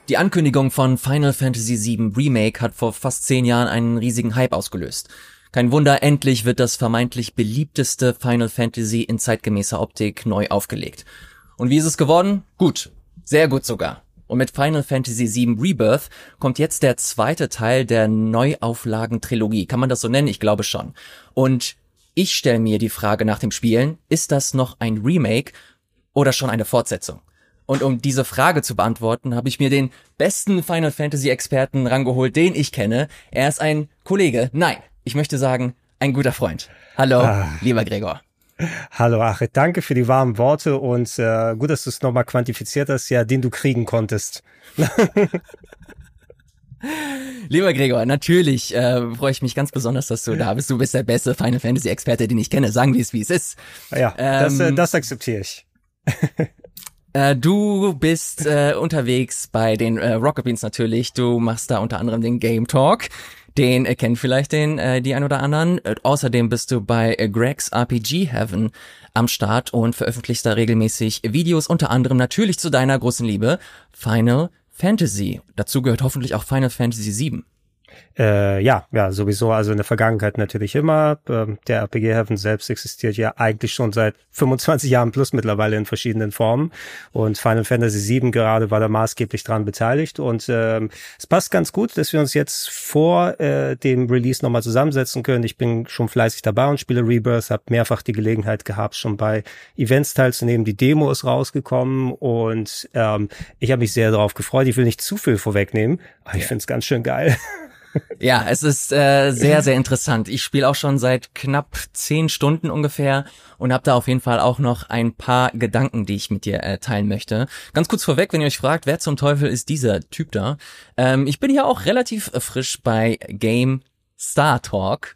Die Ankündigung von Final Fantasy VII Remake hat vor fast 10 Jahren einen riesigen Hype ausgelöst. Kein Wunder, endlich wird das vermeintlich beliebteste Final Fantasy in zeitgemäßer Optik neu aufgelegt. Und wie ist es geworden? Gut. Sehr gut sogar. Und mit Final Fantasy VII Rebirth kommt jetzt der zweite Teil der Neuauflagen-Trilogie. Kann man das so nennen? Ich glaube schon. Und ich stelle mir die Frage nach dem Spielen, ist das noch ein Remake oder schon eine Fortsetzung? Und um diese Frage zu beantworten, habe ich mir den besten Final Fantasy Experten rangeholt, den ich kenne. Er ist ein Kollege, nein, ich möchte sagen, ein guter Freund. Hallo, lieber Gregor. Hallo Achit, danke für die warmen Worte und gut, dass du es nochmal quantifiziert hast, ja, den du kriegen konntest. Lieber Gregor, natürlich freue ich mich ganz besonders, dass du da bist. Du bist der beste Final Fantasy Experte, den ich kenne. Sagen wir es, wie es ist. Ja, das akzeptiere ich. Du bist unterwegs bei den Rocket Beans natürlich. Du machst da unter anderem den Game Talk. Den kennen vielleicht die ein oder anderen. Außerdem bist du bei Greg's RPG Heaven am Start und veröffentlichst da regelmäßig Videos, unter anderem natürlich zu deiner großen Liebe Final Fantasy. Dazu gehört hoffentlich auch Final Fantasy VII. Ja, sowieso, also in der Vergangenheit natürlich immer. Der RPG Heaven selbst existiert ja eigentlich schon seit 25 Jahren plus mittlerweile in verschiedenen Formen und Final Fantasy VII gerade war da maßgeblich dran beteiligt und es passt ganz gut, dass wir uns jetzt vor dem Release nochmal zusammensetzen können. Ich bin schon fleißig dabei und spiele Rebirth, habe mehrfach die Gelegenheit gehabt, schon bei Events teilzunehmen. Die Demo ist rausgekommen und ich habe mich sehr darauf gefreut. Ich will nicht zu viel vorwegnehmen, aber ich finde es ganz schön geil. Ja, es ist sehr, sehr interessant. Ich spiele auch schon seit knapp 10 Stunden ungefähr und habe da auf jeden Fall auch noch ein paar Gedanken, die ich mit dir teilen möchte. Ganz kurz vorweg, wenn ihr euch fragt, wer zum Teufel ist dieser Typ da? Ich bin hier auch relativ frisch bei Game Star Talk.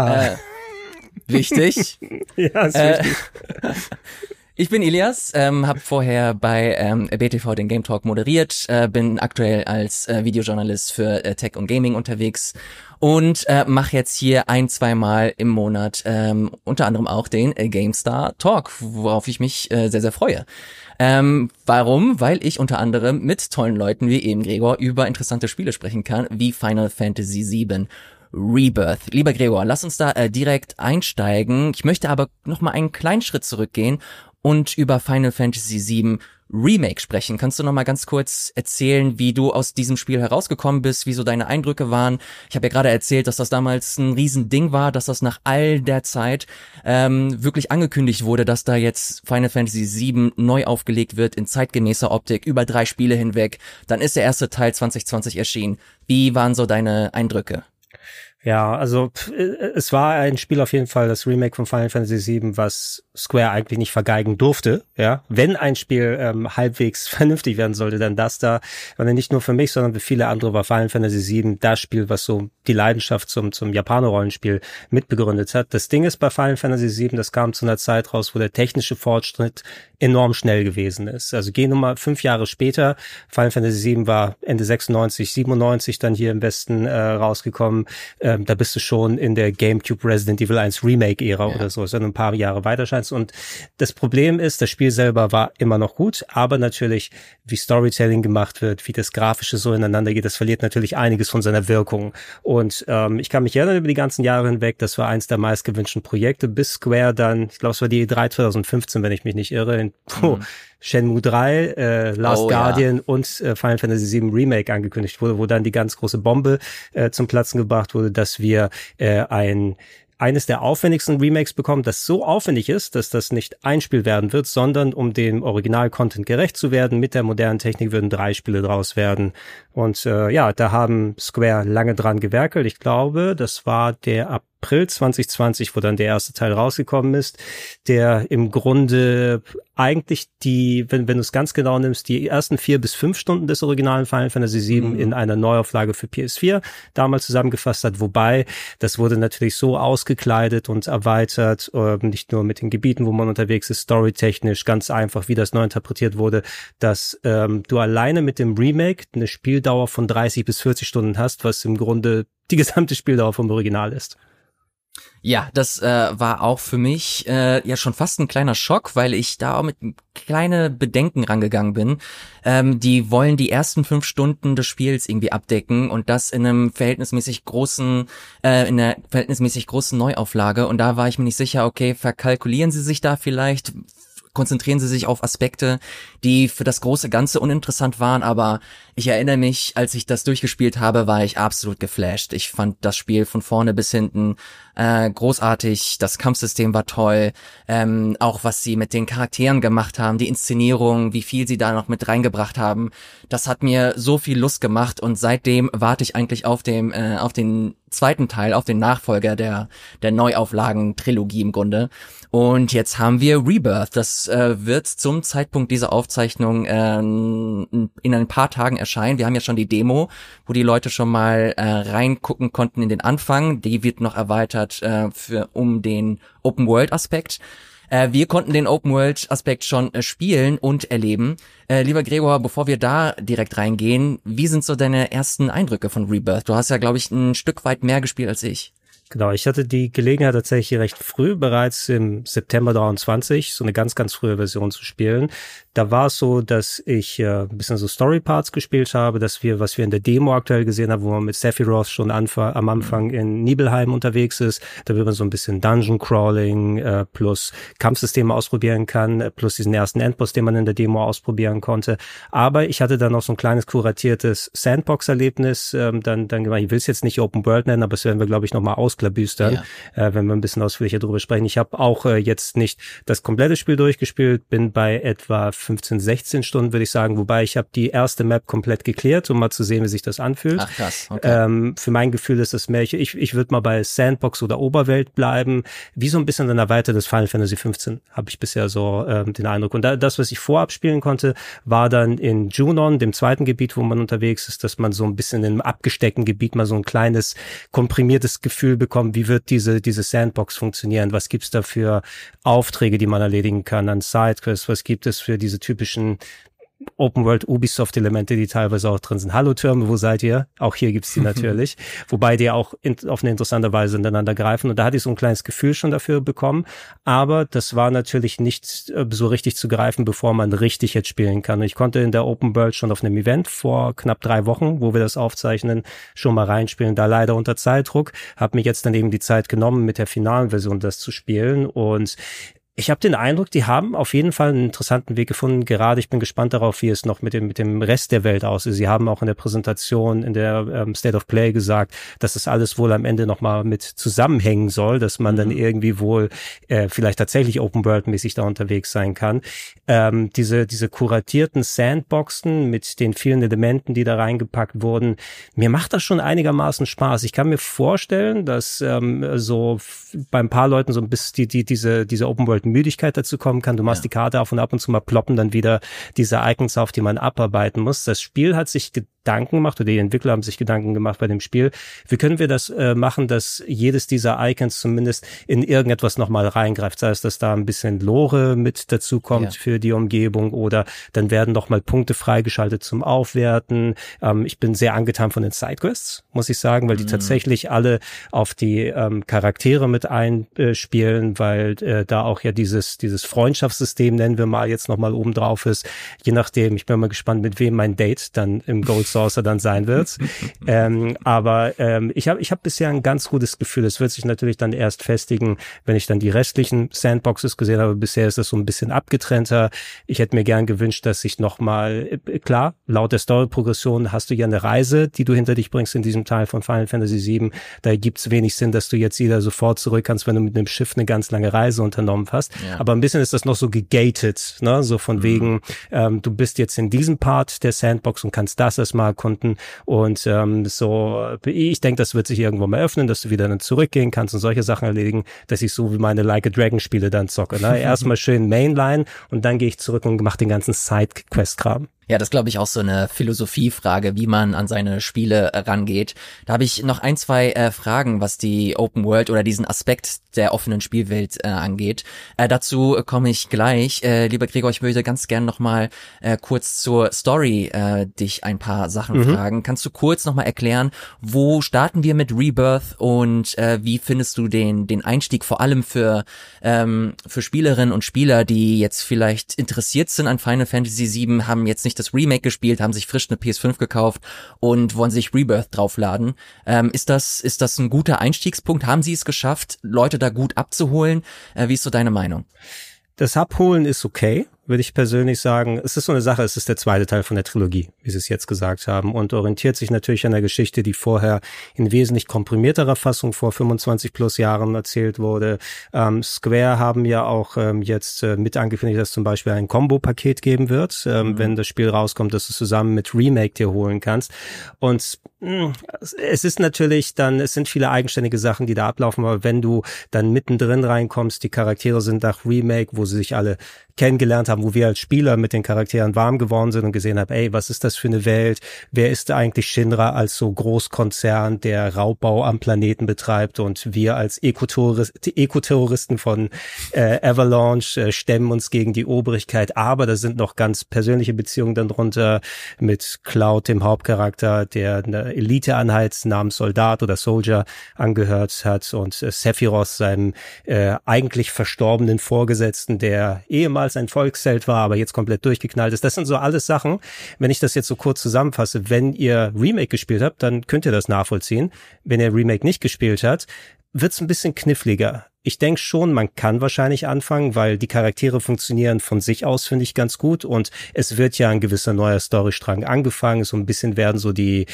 Wichtig. Ja, ist wichtig. Ich bin Ilias, habe vorher bei BTV den Game Talk moderiert, bin aktuell als Videojournalist für Tech und Gaming unterwegs und mache jetzt hier 1-2 Mal im Monat unter anderem auch den GameStar Talk, worauf ich mich sehr, sehr freue. Warum? Weil ich unter anderem mit tollen Leuten wie eben Gregor über interessante Spiele sprechen kann, wie Final Fantasy VII Rebirth. Lieber Gregor, lass uns da direkt einsteigen. Ich möchte aber noch mal einen kleinen Schritt zurückgehen und über Final Fantasy VII Remake sprechen. Kannst du noch mal ganz kurz erzählen, wie du aus diesem Spiel herausgekommen bist, wie so deine Eindrücke waren? Ich habe ja gerade erzählt, dass das damals ein Riesending war, dass das nach all der Zeit wirklich angekündigt wurde, dass da jetzt Final Fantasy VII neu aufgelegt wird in zeitgemäßer Optik, über 3 Spiele hinweg. Dann ist der erste Teil 2020 erschienen. Wie waren so deine Eindrücke? Ja, also es war ein Spiel auf jeden Fall, das Remake von Final Fantasy VII, was Square eigentlich nicht vergeigen durfte. Ja, wenn ein Spiel halbwegs vernünftig werden sollte, dann das da. Und nicht nur für mich, sondern für viele andere war Final Fantasy VII das Spiel, was so die Leidenschaft zum Japaner-Rollenspiel mitbegründet hat. Das Ding ist bei Final Fantasy VII, das kam zu einer Zeit raus, wo der technische Fortschritt enorm schnell gewesen ist. Also gehen wir mal 5 Jahre später. Final Fantasy VII war Ende 96, 97 dann hier im Westen rausgekommen. Da bist du schon in der GameCube Resident Evil 1 Remake-Ära oder so, ist dann ein paar Jahre weiter scheinst. Und das Problem ist, das Spiel selber war immer noch gut, aber natürlich, wie Storytelling gemacht wird, wie das Grafische so ineinander geht, das verliert natürlich einiges von seiner Wirkung. Und ich kann mich erinnern über die ganzen Jahre hinweg, das war eins der meistgewünschten Projekte, bis Square dann, ich glaube, es war die E3 2015, wenn ich mich nicht irre, Shenmue 3, Last Guardian und Final Fantasy VII Remake angekündigt wurde, wo dann die ganz große Bombe zum Platzen gebracht wurde, dass wir eines der aufwendigsten Remakes bekommen, das so aufwendig ist, dass das nicht ein Spiel werden wird, sondern um dem Original-Content gerecht zu werden, mit der modernen Technik würden 3 Spiele draus werden. Und da haben Square lange dran gewerkelt. Ich glaube, das war der April 2020, wo dann der erste Teil rausgekommen ist, der im Grunde eigentlich wenn du es ganz genau nimmst, die ersten 4 bis 5 Stunden des originalen Final Fantasy VII in einer Neuauflage für PS4 damals zusammengefasst hat, wobei das wurde natürlich so ausgekleidet und erweitert, nicht nur mit den Gebieten, wo man unterwegs ist, storytechnisch ganz einfach, wie das neu interpretiert wurde, dass du alleine mit dem Remake eine Spieldauer von 30 bis 40 Stunden hast, was im Grunde die gesamte Spieldauer vom Original ist. Ja, das war auch für mich ja schon fast ein kleiner Schock, weil ich da auch mit kleine Bedenken rangegangen bin. Die wollen die ersten 5 Stunden des Spiels irgendwie abdecken und das in einer verhältnismäßig großen Neuauflage. Und da war ich mir nicht sicher, okay, verkalkulieren sie sich da vielleicht? Konzentrieren sie sich auf Aspekte, die für das große Ganze uninteressant waren, aber ich erinnere mich, als ich das durchgespielt habe, war ich absolut geflasht. Ich fand das Spiel von vorne bis hinten großartig, das Kampfsystem war toll, auch was sie mit den Charakteren gemacht haben, die Inszenierung, wie viel sie da noch mit reingebracht haben, das hat mir so viel Lust gemacht und seitdem warte ich eigentlich auf den zweiten Teil, auf den Nachfolger der Neuauflagen-Trilogie im Grunde. Und jetzt haben wir Rebirth. Das wird zum Zeitpunkt dieser Aufzeichnung in ein paar Tagen erscheinen. Wir haben ja schon die Demo, wo die Leute schon mal reingucken konnten in den Anfang. Die wird noch erweitert um den Open-World-Aspekt. Wir konnten den Open-World-Aspekt schon spielen und erleben. Lieber Gregor, bevor wir da direkt reingehen, wie sind so deine ersten Eindrücke von Rebirth? Du hast ja, glaube ich, ein Stück weit mehr gespielt als ich. Genau, ich hatte die Gelegenheit tatsächlich recht früh, bereits im September 23, so eine ganz, ganz frühe Version zu spielen. Da war es so, dass ich ein bisschen so Story-Parts gespielt habe, was wir in der Demo aktuell gesehen haben, wo man mit Sephiroth schon am Anfang in Nibelheim unterwegs ist. Da will man so ein bisschen Dungeon-Crawling plus Kampfsysteme ausprobieren kann, plus diesen ersten Endboss, den man in der Demo ausprobieren konnte. Aber ich hatte dann noch so ein kleines kuratiertes Sandbox-Erlebnis. Dann gemeint, ich will es jetzt nicht Open World nennen, aber das werden wir, glaube ich, nochmal ausklabüstern, wenn wir ein bisschen ausführlicher drüber sprechen. Ich habe auch jetzt nicht das komplette Spiel durchgespielt, bin bei etwa 15, 16 Stunden, würde ich sagen, wobei ich habe die erste Map komplett geklärt, um mal zu sehen, wie sich das anfühlt. Ach krass, okay. Für mein Gefühl ist das mehr, ich würde mal bei Sandbox oder Oberwelt bleiben, wie so ein bisschen ein erweitertes Final Fantasy 15, habe ich bisher so den Eindruck. Und das, was ich vorab spielen konnte, war dann in Junon, dem zweiten Gebiet, wo man unterwegs ist, dass man so ein bisschen in einem abgesteckten Gebiet mal so ein kleines, komprimiertes Gefühl bekommt, wie wird diese Sandbox funktionieren, was gibt's da für Aufträge, die man erledigen kann an Sidequests, was gibt es für diese typischen Open-World-Ubisoft-Elemente, die teilweise auch drin sind. Hallo Türme, wo seid ihr? Auch hier gibt's die natürlich. Wobei die auch auf eine interessante Weise ineinander greifen. Und da hatte ich so ein kleines Gefühl schon dafür bekommen. Aber das war natürlich nicht so richtig zu greifen, bevor man richtig jetzt spielen kann. Und ich konnte in der Open-World schon auf einem Event vor knapp 3 Wochen, wo wir das aufzeichnen, schon mal reinspielen. Da leider unter Zeitdruck. Habe mir jetzt dann eben die Zeit genommen, mit der finalen Version das zu spielen. Und ich habe den Eindruck, die haben auf jeden Fall einen interessanten Weg gefunden. Gerade ich bin gespannt darauf, wie es noch mit dem Rest der Welt aussieht. Sie haben auch in der Präsentation, in der State of Play gesagt, dass das alles wohl am Ende nochmal mit zusammenhängen soll, dass man dann irgendwie wohl vielleicht tatsächlich Open-World-mäßig da unterwegs sein kann. Diese kuratierten Sandboxen mit den vielen Elementen, die da reingepackt wurden, mir macht das schon einigermaßen Spaß. Ich kann mir vorstellen, dass so bei ein paar Leuten so ein bisschen diese Open-World-Müdigkeit dazu kommen kann. Du machst die Karte auf und ab und zu mal ploppen dann wieder diese Icons auf, die man abarbeiten muss. Das Spiel hat sich Gedanken gemacht, oder die Entwickler haben sich Gedanken gemacht bei dem Spiel. Wie können wir das machen, dass jedes dieser Icons zumindest in irgendetwas nochmal reingreift? Sei es, dass da ein bisschen Lore mit dazu kommt für die Umgebung, oder dann werden nochmal Punkte freigeschaltet zum Aufwerten. Ich bin sehr angetan von den Sidequests, muss ich sagen, weil die tatsächlich alle auf die Charaktere mit einspielen, weil da auch ja dieses Freundschaftssystem, nennen wir mal, jetzt nochmal oben drauf ist. Je nachdem, ich bin mal gespannt, mit wem mein Date dann im Gold Saucer dann sein wird. Aber ich hab bisher ein ganz gutes Gefühl. Es wird sich natürlich dann erst festigen, wenn ich dann die restlichen Sandboxes gesehen habe. Bisher ist das so ein bisschen abgetrennter. Ich hätte mir gern gewünscht, dass ich nochmal, klar, laut der Story-Progression hast du ja eine Reise, die du hinter dich bringst in diesem Teil von Final Fantasy VII. Da gibt's wenig Sinn, dass du jetzt wieder sofort zurück kannst, wenn du mit einem Schiff eine ganz lange Reise unternommen hast. Ja. Aber ein bisschen ist das noch so gegated, ne? So von wegen, du bist jetzt in diesem Part der Sandbox und kannst das erstmal erkunden. Und ich denke, das wird sich irgendwo mal öffnen, dass du wieder dann zurückgehen kannst und solche Sachen erledigen, dass ich so wie meine Like a Dragon Spiele dann zocke. Ne? Erstmal schön Mainline und dann gehe ich zurück und mache den ganzen Side-Quest-Kram. Ja, das glaube ich auch so eine Philosophiefrage, wie man an seine Spiele rangeht. Da habe ich noch ein, zwei Fragen, was die Open World oder diesen Aspekt der offenen Spielwelt angeht. Dazu komme ich gleich. Lieber Gregor, ich würde ganz gern nochmal kurz zur Story dich ein paar Sachen fragen. Kannst du kurz nochmal erklären, wo starten wir mit Rebirth und wie findest du den Einstieg vor allem für Spielerinnen und Spieler, die jetzt vielleicht interessiert sind an Final Fantasy VII, haben jetzt nicht das Remake gespielt, haben sich frisch eine PS5 gekauft und wollen sich Rebirth draufladen. Ist das ein guter Einstiegspunkt? Haben sie es geschafft, Leute da gut abzuholen? Wie ist so deine Meinung? Das Abholen ist okay, würde ich persönlich sagen. Es ist so eine Sache, es ist der zweite Teil von der Trilogie, wie Sie es jetzt gesagt haben, und orientiert sich natürlich an der Geschichte, die vorher in wesentlich komprimierterer Fassung vor 25 plus Jahren erzählt wurde. Square haben ja auch jetzt mit angekündigt, dass zum Beispiel ein Combo-Paket geben wird, wenn das Spiel rauskommt, dass du zusammen mit Remake dir holen kannst. Und es ist natürlich dann, es sind viele eigenständige Sachen, die da ablaufen, aber wenn du dann mittendrin reinkommst, die Charaktere sind nach Remake, wo sie sich alle kennengelernt haben, wo wir als Spieler mit den Charakteren warm geworden sind und gesehen haben, ey, was ist das für eine Welt? Wer ist eigentlich Shinra als so Großkonzern, der Raubbau am Planeten betreibt, und wir als Ekoterroristen von Avalanche stemmen uns gegen die Obrigkeit, aber da sind noch ganz persönliche Beziehungen dann drunter mit Cloud, dem Hauptcharakter, der eine Eliteeinheit namens Soldat oder Soldier angehört hat, und Sephiroth, seinem eigentlich verstorbenen Vorgesetzten, der ehemals ein Volksheld war, aber jetzt komplett durchgeknallt ist. Das sind so alles Sachen, wenn ich das jetzt so kurz zusammenfasse, wenn ihr Remake gespielt habt, dann könnt ihr das nachvollziehen. Wenn ihr Remake nicht gespielt habt, wird's ein bisschen kniffliger. Ich denke schon, man kann wahrscheinlich anfangen, weil die Charaktere funktionieren von sich aus, finde ich, ganz gut, und es wird ja ein gewisser neuer Storystrang angefangen, so ein bisschen werden so die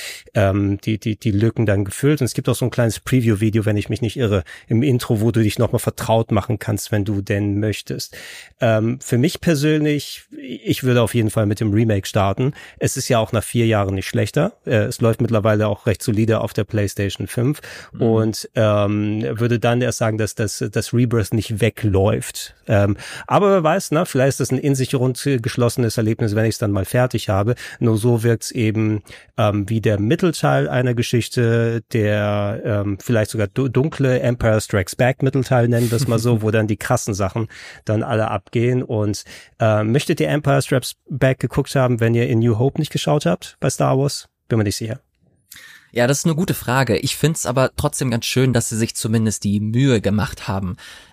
Lücken dann gefüllt, und es gibt auch so ein kleines Preview-Video, wenn ich mich nicht irre, im Intro, wo du dich nochmal vertraut machen kannst, wenn du denn möchtest. Für mich persönlich, ich würde auf jeden Fall mit dem Remake starten. Es ist ja auch nach 4 Jahren nicht schlechter. Es läuft mittlerweile auch recht solide auf der PlayStation 5 und würde dann erst sagen, dass das Rebirth nicht wegläuft. Aber wer weiß, ne? Vielleicht ist das ein in sich rund geschlossenes Erlebnis, wenn ich es dann mal fertig habe. Nur so wirkt es eben wie der Mittelteil einer Geschichte, der vielleicht sogar dunkle Empire Strikes Back Mittelteil, nennen wir es mal so, wo dann die krassen Sachen dann alle abgehen. Und möchtet ihr Empire Strikes Back geguckt haben, wenn ihr in New Hope nicht geschaut habt bei Star Wars? Bin mir nicht sicher. Ja, das ist eine gute Frage. Ich find's aber trotzdem ganz schön, dass sie sich zumindest die Mühe gemacht haben,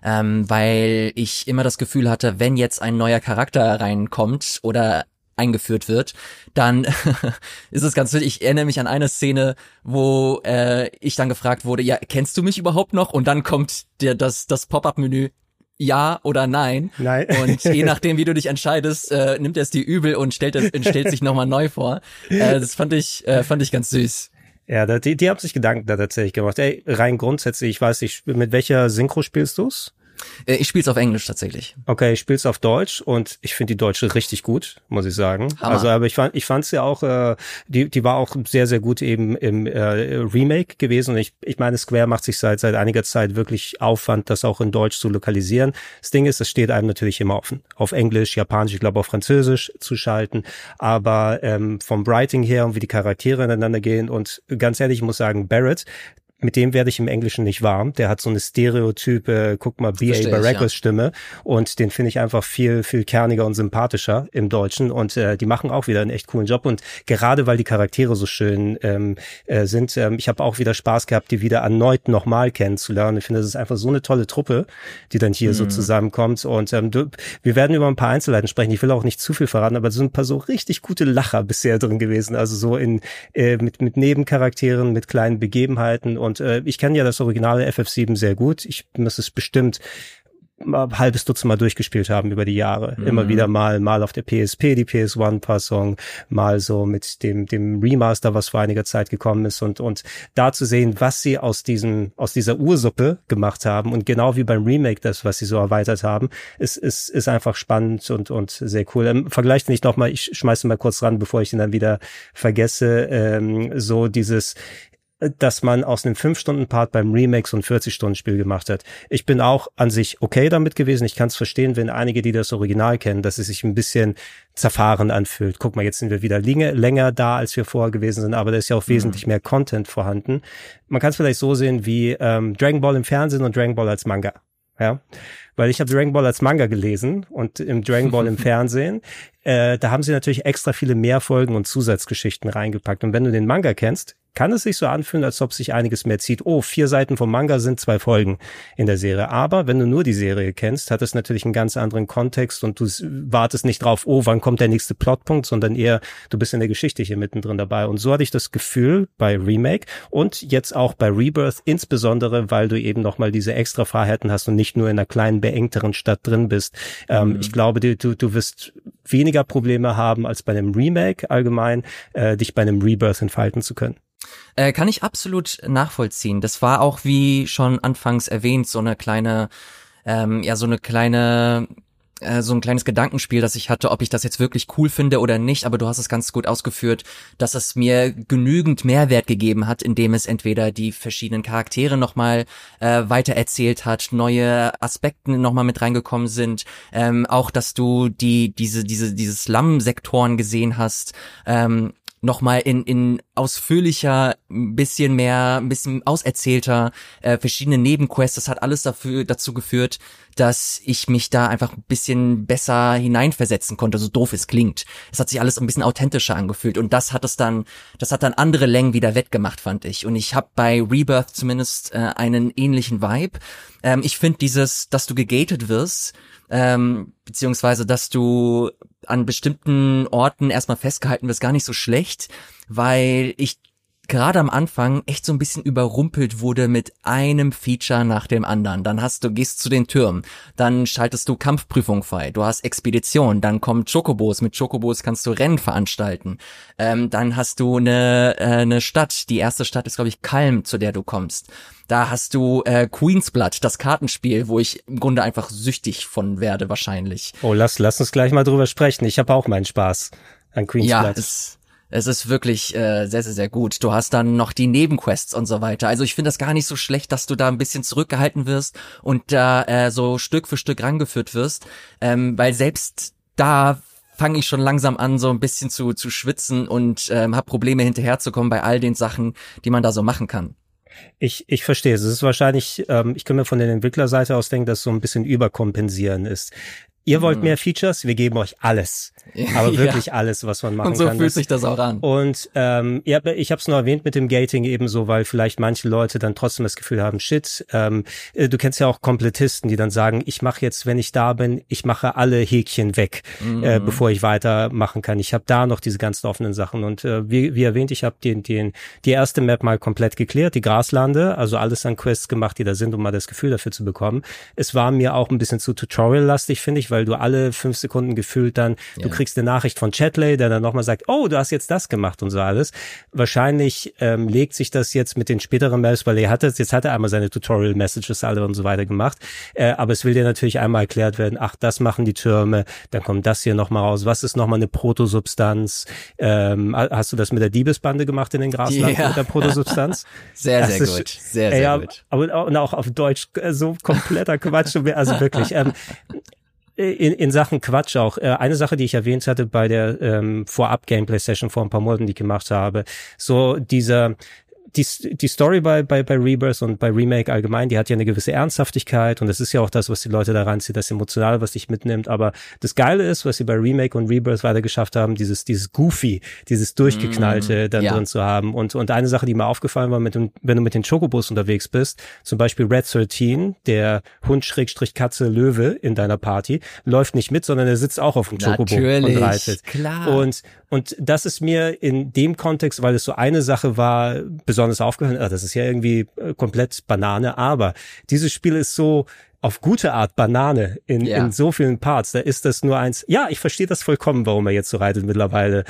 weil ich immer das Gefühl hatte, wenn jetzt ein neuer Charakter reinkommt oder eingeführt wird, dann ist es ganz witzig. Ich erinnere mich an eine Szene, wo ich dann gefragt wurde, ja, kennst du mich überhaupt noch? Und dann kommt das Pop-up-Menü, ja oder nein. Nein. Und je nachdem, wie du dich entscheidest, nimmt er es dir übel und stellt sich nochmal neu vor. Das fand ich ganz süß. Ja, die haben sich Gedanken da tatsächlich gemacht. Ey, rein grundsätzlich, ich weiß nicht, mit welcher Synchro spielst du's? Ich spiel's auf Englisch tatsächlich. Okay, ich spiel's auf Deutsch, und ich finde die Deutsche richtig gut, muss ich sagen. Hammer. Also, aber ich fand's ja auch, die war auch sehr, sehr gut eben im Remake gewesen. Und ich meine, Square macht sich seit einiger Zeit wirklich Aufwand, das auch in Deutsch zu lokalisieren. Das Ding ist, es steht einem natürlich immer offen, auf Englisch, Japanisch, ich glaube auf Französisch zu schalten. Aber vom Writing her und wie die Charaktere ineinander gehen, und ganz ehrlich, ich muss sagen, Barrett, mit dem werde ich im Englischen nicht warm. Der hat so eine stereotype, guck mal, B.A. Baracus Stimme, und den finde ich einfach viel, viel kerniger und sympathischer im Deutschen, und die machen auch wieder einen echt coolen Job, und gerade weil die Charaktere so schön sind, ich habe auch wieder Spaß gehabt, die wieder erneut nochmal kennenzulernen. Ich finde, das ist einfach so eine tolle Truppe, die dann hier so zusammenkommt, und wir werden über ein paar Einzelheiten sprechen. Ich will auch nicht zu viel verraten, aber es sind ein paar so richtig gute Lacher bisher drin gewesen, also so mit Nebencharakteren, mit kleinen Begebenheiten. Und ich kenne ja das originale FF7 sehr gut. Ich muss es bestimmt ein halbes Dutzend Mal durchgespielt haben über die Jahre. Immer wieder mal auf der PSP, die PS1-Passung, mal so mit dem Remaster, was vor einiger Zeit gekommen ist, und da zu sehen, was sie aus dieser Ursuppe gemacht haben, und genau wie beim Remake das, was sie so erweitert haben, ist einfach spannend und sehr cool. Vergleicht nicht nochmal, ich schmeiße mal kurz ran, bevor ich ihn dann wieder vergesse, so dieses dass man aus einem 5-Stunden-Part beim Remake so ein 40-Stunden-Spiel gemacht hat. Ich bin auch an sich okay damit gewesen. Ich kann es verstehen, wenn einige, die das Original kennen, dass es sich ein bisschen zerfahren anfühlt. Guck mal, jetzt sind wir wieder länger da, als wir vorher gewesen sind, aber da ist ja auch wesentlich mehr Content vorhanden. Man kann es vielleicht so sehen wie Dragon Ball im Fernsehen und Dragon Ball als Manga. Ja, weil ich habe Dragon Ball als Manga gelesen und im Dragon Ball im Fernsehen, da haben sie natürlich extra viele Mehrfolgen und Zusatzgeschichten reingepackt. Und wenn du den Manga kennst, kann es sich so anfühlen, als ob sich einiges mehr zieht. Oh, 4 Seiten vom Manga sind 2 Folgen in der Serie. Aber wenn du nur die Serie kennst, hat es natürlich einen ganz anderen Kontext und du wartest nicht drauf, oh, wann kommt der nächste Plotpunkt, sondern eher, du bist in der Geschichte hier mittendrin dabei. Und so hatte ich das Gefühl bei Remake und jetzt auch bei Rebirth, insbesondere, weil du eben nochmal diese extra Freiheiten hast und nicht nur in einer kleinen, beengteren Stadt drin bist. Ich glaube, du wirst weniger Probleme haben, als bei einem Remake allgemein, dich bei einem Rebirth entfalten zu können. Kann ich absolut nachvollziehen. Das war auch, wie schon anfangs erwähnt, so ein kleines Gedankenspiel, das ich hatte, ob ich das jetzt wirklich cool finde oder nicht, aber du hast es ganz gut ausgeführt, dass es mir genügend Mehrwert gegeben hat, indem es entweder die verschiedenen Charaktere nochmal weiter erzählt hat, neue Aspekte nochmal mit reingekommen sind, auch, dass du diese Slum-Sektoren gesehen hast, nochmal in ausführlicher, ein bisschen auserzählter, verschiedene Nebenquests. Das hat alles dazu geführt, dass ich mich da einfach ein bisschen besser hineinversetzen konnte, so doof es klingt. Es hat sich alles ein bisschen authentischer angefühlt und das hat dann andere Längen wieder wettgemacht, fand ich. Und ich habe bei Rebirth zumindest einen ähnlichen Vibe. Ich finde dass du gegated wirst, beziehungsweise dass du an bestimmten Orten erstmal festgehalten wirst, gar nicht so schlecht, weil ich gerade am Anfang echt so ein bisschen überrumpelt wurde mit einem Feature nach dem anderen. Dann gehst zu den Türmen, dann schaltest du Kampfprüfung frei, du hast Expedition, dann kommen Chocobos, mit Chocobos kannst du Rennen veranstalten, dann hast du eine Stadt, die erste Stadt ist, glaube ich, Kalm, zu der du kommst. Da hast du Queen's Blood, das Kartenspiel, wo ich im Grunde einfach süchtig von werde wahrscheinlich. Oh, lass uns gleich mal drüber sprechen. Ich habe auch meinen Spaß an Queen's Blood. Es ist wirklich sehr, sehr, sehr gut. Du hast dann noch die Nebenquests und so weiter. Also ich finde das gar nicht so schlecht, dass du da ein bisschen zurückgehalten wirst und da so Stück für Stück rangeführt wirst, weil selbst da fange ich schon langsam an, so ein bisschen zu schwitzen und habe Probleme hinterherzukommen bei all den Sachen, die man da so machen kann. Ich verstehe es. Es ist wahrscheinlich, ich kann mir von der Entwicklerseite aus denken, dass so ein bisschen überkompensieren ist. Ihr wollt mehr Features, wir geben euch alles. Aber wirklich alles, was man machen kann. Und so fühlt sich das auch an. Und ich habe es nur erwähnt mit dem Gating ebenso, weil vielleicht manche Leute dann trotzdem das Gefühl haben, shit, du kennst ja auch Komplettisten, die dann sagen, ich mache jetzt, wenn ich da bin, ich mache alle Häkchen weg, bevor ich weitermachen kann. Ich habe da noch diese ganzen offenen Sachen. Und wie erwähnt, ich habe die erste Map mal komplett geklärt, die Graslande, also alles an Quests gemacht, die da sind, um mal das Gefühl dafür zu bekommen. Es war mir auch ein bisschen zu tutorial-lastig, finde ich, weil du alle 5 Sekunden gefühlt dann, du kriegst eine Nachricht von Chatley, der dann nochmal sagt, oh, du hast jetzt das gemacht und so alles. Wahrscheinlich legt sich das jetzt mit den späteren Maps, weil jetzt hat er einmal seine Tutorial-Messages alle und so weiter gemacht, aber es will dir natürlich einmal erklärt werden, ach, das machen die Türme, dann kommt das hier nochmal raus, was ist nochmal eine Protosubstanz? Hast du das mit der Diebesbande gemacht in den Grasland mit der Protosubstanz? Sehr, sehr gut. Sehr gut. Aber und auch auf Deutsch so kompletter Quatsch, also wirklich, in Sachen Quatsch auch. Eine Sache, die ich erwähnt hatte bei der Vorab-Gameplay-Session vor ein paar Monaten, die ich gemacht habe, so die Story bei Rebirth und bei Remake allgemein, die hat ja eine gewisse Ernsthaftigkeit und das ist ja auch das, was die Leute da reinzieht, das Emotionale, was dich mitnimmt, aber das Geile ist, was sie bei Remake und Rebirth weiter geschafft haben, dieses Goofy, dieses Durchgeknallte dann drin zu haben und eine Sache, die mir aufgefallen war, wenn du mit den Chocobos unterwegs bist, zum Beispiel Red 13, der Hund-Katze Löwe in deiner Party, läuft nicht mit, sondern er sitzt auch auf dem Chocobo und reitet. Klar. Und das ist mir in dem Kontext, weil es so eine Sache war, besonders aufgefallen, das ist ja irgendwie komplett Banane, aber dieses Spiel ist so auf gute Art Banane in so vielen Parts. Da ist das nur eins. Ja, ich verstehe das vollkommen, warum er jetzt so reitet mittlerweile.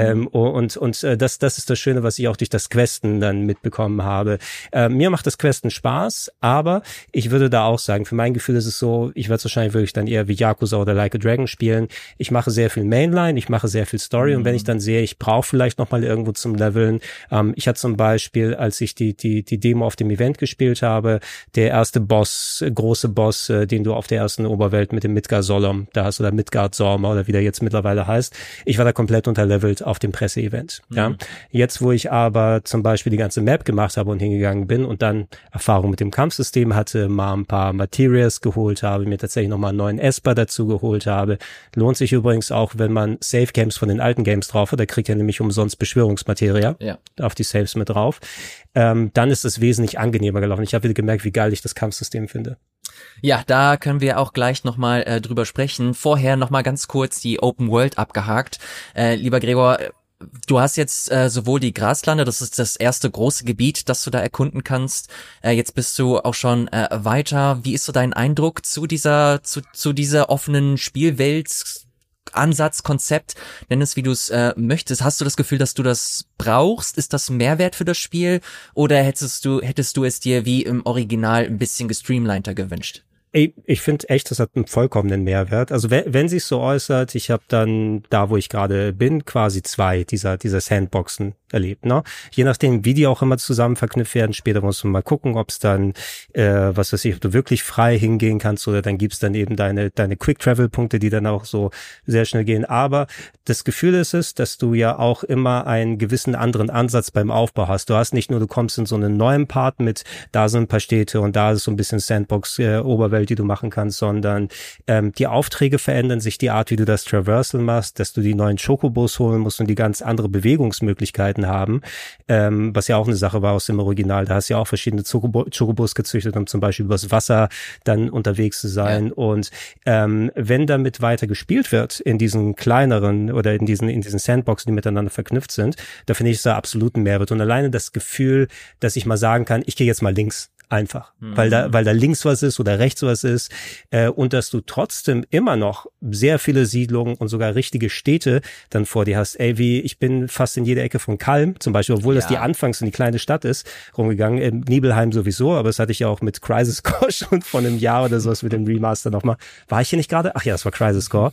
Das ist das Schöne, was ich auch durch das Questen dann mitbekommen habe. Mir macht das Questen Spaß, aber ich würde da auch sagen, für mein Gefühl ist es so, ich werde es wahrscheinlich wirklich dann eher wie Yakuza oder Like a Dragon spielen. Ich mache sehr viel Mainline, ich mache sehr viel Story und wenn ich dann sehe, ich brauche vielleicht nochmal irgendwo zum Leveln. Ich hatte zum Beispiel, als ich die Demo auf dem Event gespielt habe, der erste große Boss, den du auf der ersten Oberwelt mit dem Midgar-Solom da hast, oder Midgard-Sorma oder wie der jetzt mittlerweile heißt. Ich war da komplett unterlevelt auf dem Presse-Event. Ja. Jetzt, wo ich aber zum Beispiel die ganze Map gemacht habe und hingegangen bin und dann Erfahrung mit dem Kampfsystem hatte, mal ein paar Materials geholt habe, mir tatsächlich nochmal einen neuen Esper dazu geholt habe. Lohnt sich übrigens auch, wenn man Save-Games von den alten Games drauf hat, da kriegt ihr nämlich umsonst Beschwörungsmateria auf die Saves mit drauf. Dann ist es wesentlich angenehmer gelaufen. Ich habe wieder gemerkt, wie geil ich das Kampfsystem finde. Ja, da können wir auch gleich nochmal drüber sprechen. Vorher nochmal ganz kurz die Open World abgehakt. Lieber Gregor, du hast jetzt sowohl die Graslande, das ist das erste große Gebiet, das du da erkunden kannst. Jetzt bist du auch schon weiter. Wie ist so dein Eindruck zu dieser offenen Spielwelt? Ansatz, Konzept, nenn es wie du es möchtest. Hast du das Gefühl, dass du das brauchst? Ist das Mehrwert für das Spiel? Oder hättest du es dir wie im Original ein bisschen gestreamliner gewünscht? Ich finde echt, das hat einen vollkommenen Mehrwert. Also wenn sich so äußert, ich habe dann da, wo ich gerade bin, quasi 2 dieser Sandboxen erlebt. Ne? Je nachdem, wie die auch immer zusammen verknüpft werden, später musst du mal gucken, ob es dann, was weiß ich, ob du wirklich frei hingehen kannst oder dann gibt's dann eben deine Quick-Travel-Punkte, die dann auch so sehr schnell gehen. Aber das Gefühl ist es, dass du ja auch immer einen gewissen anderen Ansatz beim Aufbau hast. Du hast nicht nur, du kommst in so einen neuen Part mit, da sind ein paar Städte und da ist so ein bisschen Sandbox-Oberwelt, die du machen kannst, sondern die Aufträge verändern sich, die Art, wie du das Traversal machst, dass du die neuen Chocobos holen musst und die ganz andere Bewegungsmöglichkeiten haben, was ja auch eine Sache war aus dem Original. Da hast du ja auch verschiedene Chocobos gezüchtet, um zum Beispiel übers Wasser dann unterwegs zu sein. Ja. Und wenn damit weiter gespielt wird in diesen kleineren oder in diesen Sandboxen, die miteinander verknüpft sind, da finde ich es da absoluten Mehrwert. Und alleine das Gefühl, dass ich mal sagen kann, ich gehe jetzt mal links. Einfach, weil da links was ist oder rechts was ist und dass du trotzdem immer noch sehr viele Siedlungen und sogar richtige Städte dann vor dir hast. Ich bin fast in jeder Ecke von Kalm zum Beispiel, obwohl das die anfangs in die kleine Stadt ist, rumgegangen. In Nibelheim sowieso, aber das hatte ich ja auch mit Crisis Core schon von einem Jahr oder sowas mit dem Remaster nochmal. War ich hier nicht gerade? Ach ja, das war Crisis Core.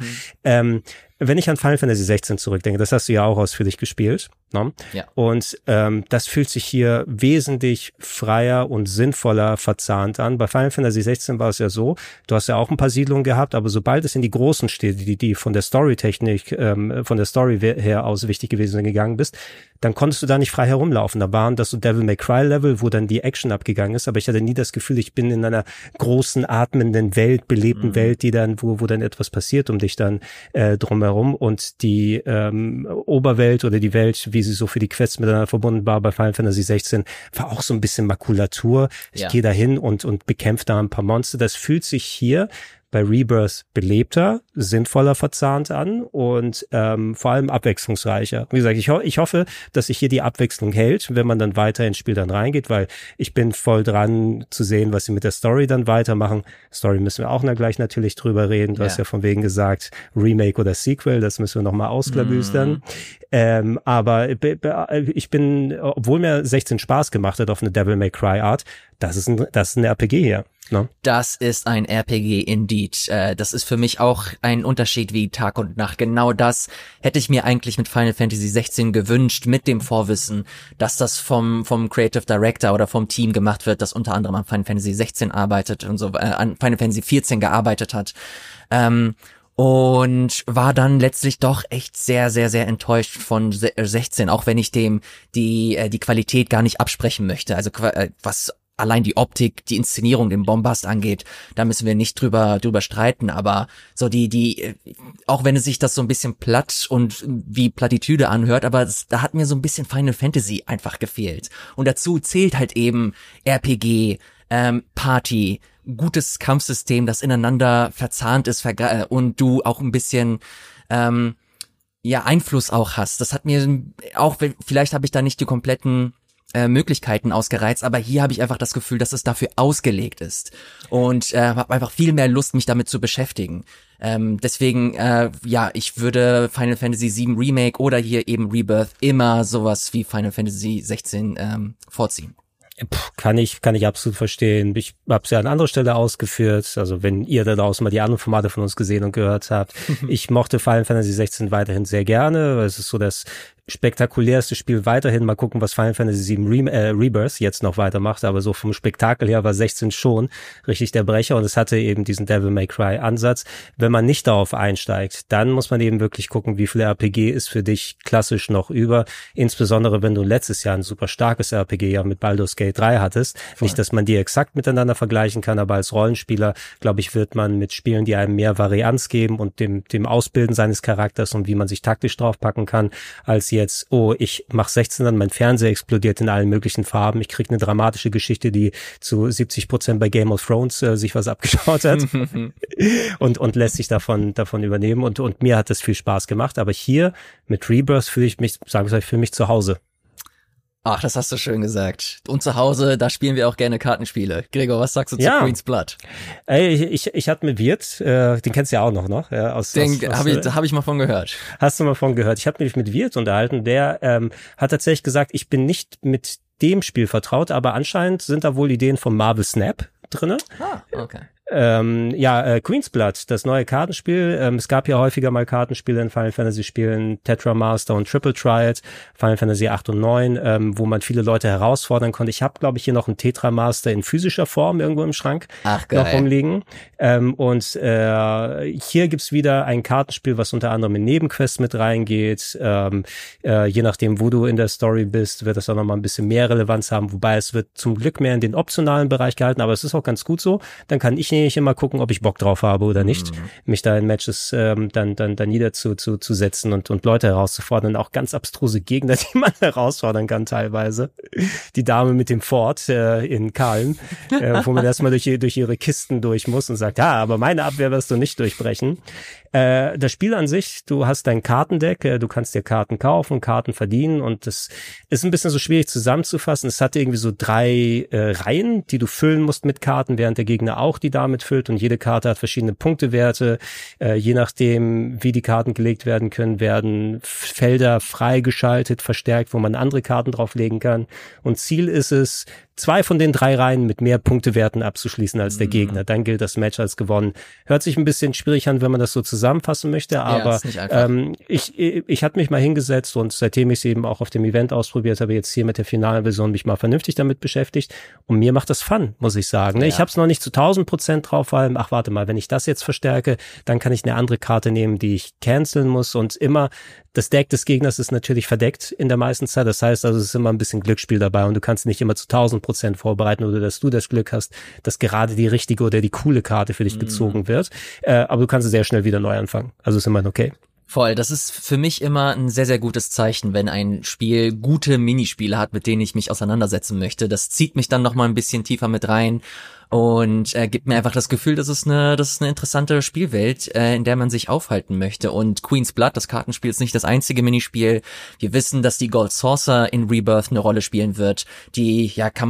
Wenn ich an Final Fantasy 16 zurückdenke, das hast du ja auch ausführlich gespielt, ne? Ja. Und das fühlt sich hier wesentlich freier und sinnvoller verzahnt an. Bei Final Fantasy 16 war es ja so, du hast ja auch ein paar Siedlungen gehabt, aber sobald es in die großen Städte, die von der Storytechnik, von der Story her aus wichtig gewesen sind, gegangen bist, dann konntest du da nicht frei herumlaufen. Da waren das so Devil May Cry Level, wo dann die Action abgegangen ist, aber ich hatte nie das Gefühl, ich bin in einer großen, atmenden Welt, belebten Welt, die dann, wo dann etwas passiert um dich dann drumherum. Und die Oberwelt oder die Welt, wie sie so für die Quests miteinander verbunden war bei Final Fantasy 16, war auch so ein bisschen Makulatur. Ich gehe da hin und bekämpfe da ein paar Monster. Das fühlt sich hier bei Rebirth belebter, sinnvoller verzahnt an und vor allem abwechslungsreicher. Wie gesagt, ich hoffe, dass sich hier die Abwechslung hält, wenn man dann weiter ins Spiel dann reingeht, weil ich bin voll dran zu sehen, was sie mit der Story dann weitermachen. Story müssen wir auch gleich natürlich drüber reden. Du hast ja von wegen gesagt, Remake oder Sequel, das müssen wir nochmal ausklabüstern. Aber ich bin, obwohl mir 16 Spaß gemacht hat auf eine Devil May Cry Art, das ist ein RPG hier. No. Das ist ein RPG indeed. Das ist für mich auch ein Unterschied wie Tag und Nacht. Genau das hätte ich mir eigentlich mit Final Fantasy 16 gewünscht, mit dem Vorwissen, dass das vom Creative Director oder vom Team gemacht wird, das unter anderem an Final Fantasy 16 arbeitet und so, an Final Fantasy 14 gearbeitet hat. Und war dann letztlich doch echt sehr, sehr, sehr enttäuscht von 16, auch wenn ich dem die Qualität gar nicht absprechen möchte. Also was allein die Optik, die Inszenierung, den Bombast angeht, da müssen wir nicht drüber streiten, aber so auch wenn es sich das so ein bisschen platt und wie Plattitüde anhört, aber da hat mir so ein bisschen Final Fantasy einfach gefehlt. Und dazu zählt halt eben RPG, Party, gutes Kampfsystem, das ineinander verzahnt ist und du auch ein bisschen Einfluss auch hast. Das hat mir auch, vielleicht habe ich da nicht die kompletten Möglichkeiten ausgereizt, aber hier habe ich einfach das Gefühl, dass es dafür ausgelegt ist und habe einfach viel mehr Lust, mich damit zu beschäftigen. Deswegen, ich würde Final Fantasy VII Remake oder hier eben Rebirth immer sowas wie Final Fantasy 16 vorziehen. Kann ich absolut verstehen. Ich habe es ja an anderer Stelle ausgeführt. Also wenn ihr da draußen mal die anderen Formate von uns gesehen und gehört habt. Ich mochte Final Fantasy 16 weiterhin sehr gerne. Es ist so das spektakulärste Spiel weiterhin. Mal gucken, was Final Fantasy VII Rebirth jetzt noch weitermacht. Aber so vom Spektakel her war 16 schon richtig der Brecher. Und es hatte eben diesen Devil May Cry Ansatz. Wenn man nicht darauf einsteigt, dann muss man eben wirklich gucken, wie viel RPG ist für dich klassisch noch über. Insbesondere, wenn du letztes Jahr ein super starkes RPG ja mit Baldur's Gate 3 hattest. Voll. Nicht, dass man die exakt miteinander vergleichen kann, aber als Rollenspieler, glaube ich, wird man mit Spielen, die einem mehr Varianz geben und dem Ausbilden seines Charakters und wie man sich taktisch draufpacken kann, als jetzt, ich mach 16 an, mein Fernseher explodiert in allen möglichen Farben, ich krieg eine dramatische Geschichte, die zu 70% bei Game of Thrones sich was abgeschaut hat und lässt sich davon übernehmen und mir hat das viel Spaß gemacht, aber hier mit Rebirth fühle ich mich zu Hause. Ach, das hast du schön gesagt. Und zu Hause, da spielen wir auch gerne Kartenspiele. Gregor, was sagst du zu Queen's Blood? Ey, ich hatte mit Wirt, den kennst du ja auch noch, Hab ich mal von gehört. Hast du mal von gehört? Ich habe mich mit Wirt unterhalten, der hat tatsächlich gesagt, ich bin nicht mit dem Spiel vertraut, aber anscheinend sind da wohl Ideen von Marvel Snap drinne. Ah, okay. Queen's Blood, das neue Kartenspiel. Es gab ja häufiger mal Kartenspiele in Final Fantasy Spielen, Tetramaster und Triple Triad, Final Fantasy 8 und 9, wo man viele Leute herausfordern konnte. Ich habe, glaube ich, hier noch einen Tetramaster in physischer Form irgendwo im Schrank noch rumliegen. Hier gibt's wieder ein Kartenspiel, was unter anderem in Nebenquests mit reingeht. Je nachdem, wo du in der Story bist, wird das auch noch mal ein bisschen mehr Relevanz haben, wobei es wird zum Glück mehr in den optionalen Bereich gehalten, aber es ist auch ganz gut so. Dann kann ich immer gucken, ob ich Bock drauf habe oder nicht, mich da in Matches dann niederzusetzen und Leute herauszufordern, auch ganz abstruse Gegner, die man herausfordern kann teilweise. Die Dame mit dem Fort in Kalm, wo man erstmal durch ihre Kisten durch muss und sagt, aber meine Abwehr wirst du nicht durchbrechen. Das Spiel an sich, du hast dein Kartendeck, du kannst dir Karten kaufen, Karten verdienen und das ist ein bisschen so schwierig zusammenzufassen. Es hat irgendwie so 3 Reihen, die du füllen musst mit Karten, während der Gegner auch die damit füllt und jede Karte hat verschiedene Punktewerte. Je nachdem, wie die Karten gelegt werden können, werden Felder freigeschaltet, verstärkt, wo man andere Karten drauflegen kann. Und Ziel ist es, 2 von den 3 Reihen mit mehr Punktewerten abzuschließen als der Gegner. Dann gilt das Match als gewonnen. Hört sich ein bisschen schwierig an, wenn man das so zusammenfassen möchte, aber ich hatte mich mal hingesetzt und seitdem ich es eben auch auf dem Event ausprobiert habe, jetzt hier mit der finalen Version mich mal vernünftig damit beschäftigt und mir macht das Fun, muss ich sagen. Ja. Ich habe es noch nicht zu 1000% drauf, weil, warte mal, wenn ich das jetzt verstärke, dann kann ich eine andere Karte nehmen, die ich canceln muss und immer das Deck des Gegners ist natürlich verdeckt in der meisten Zeit. Das heißt also, es ist immer ein bisschen Glücksspiel dabei und du kannst nicht immer zu 1000% vorbereiten oder dass du das Glück hast, dass gerade die richtige oder die coole Karte für dich gezogen wird. Aber du kannst sehr schnell wieder neu anfangen. Also ist immerhin okay. Voll, das ist für mich immer ein sehr, sehr gutes Zeichen, wenn ein Spiel gute Minispiele hat, mit denen ich mich auseinandersetzen möchte. Das zieht mich dann nochmal ein bisschen tiefer mit rein und gibt mir einfach das Gefühl, das ist eine interessante Spielwelt, in der man sich aufhalten möchte. Und Queen's Blood, das Kartenspiel, ist nicht das einzige Minispiel. Wir wissen, dass die Gold Saucer in Rebirth eine Rolle spielen wird. Die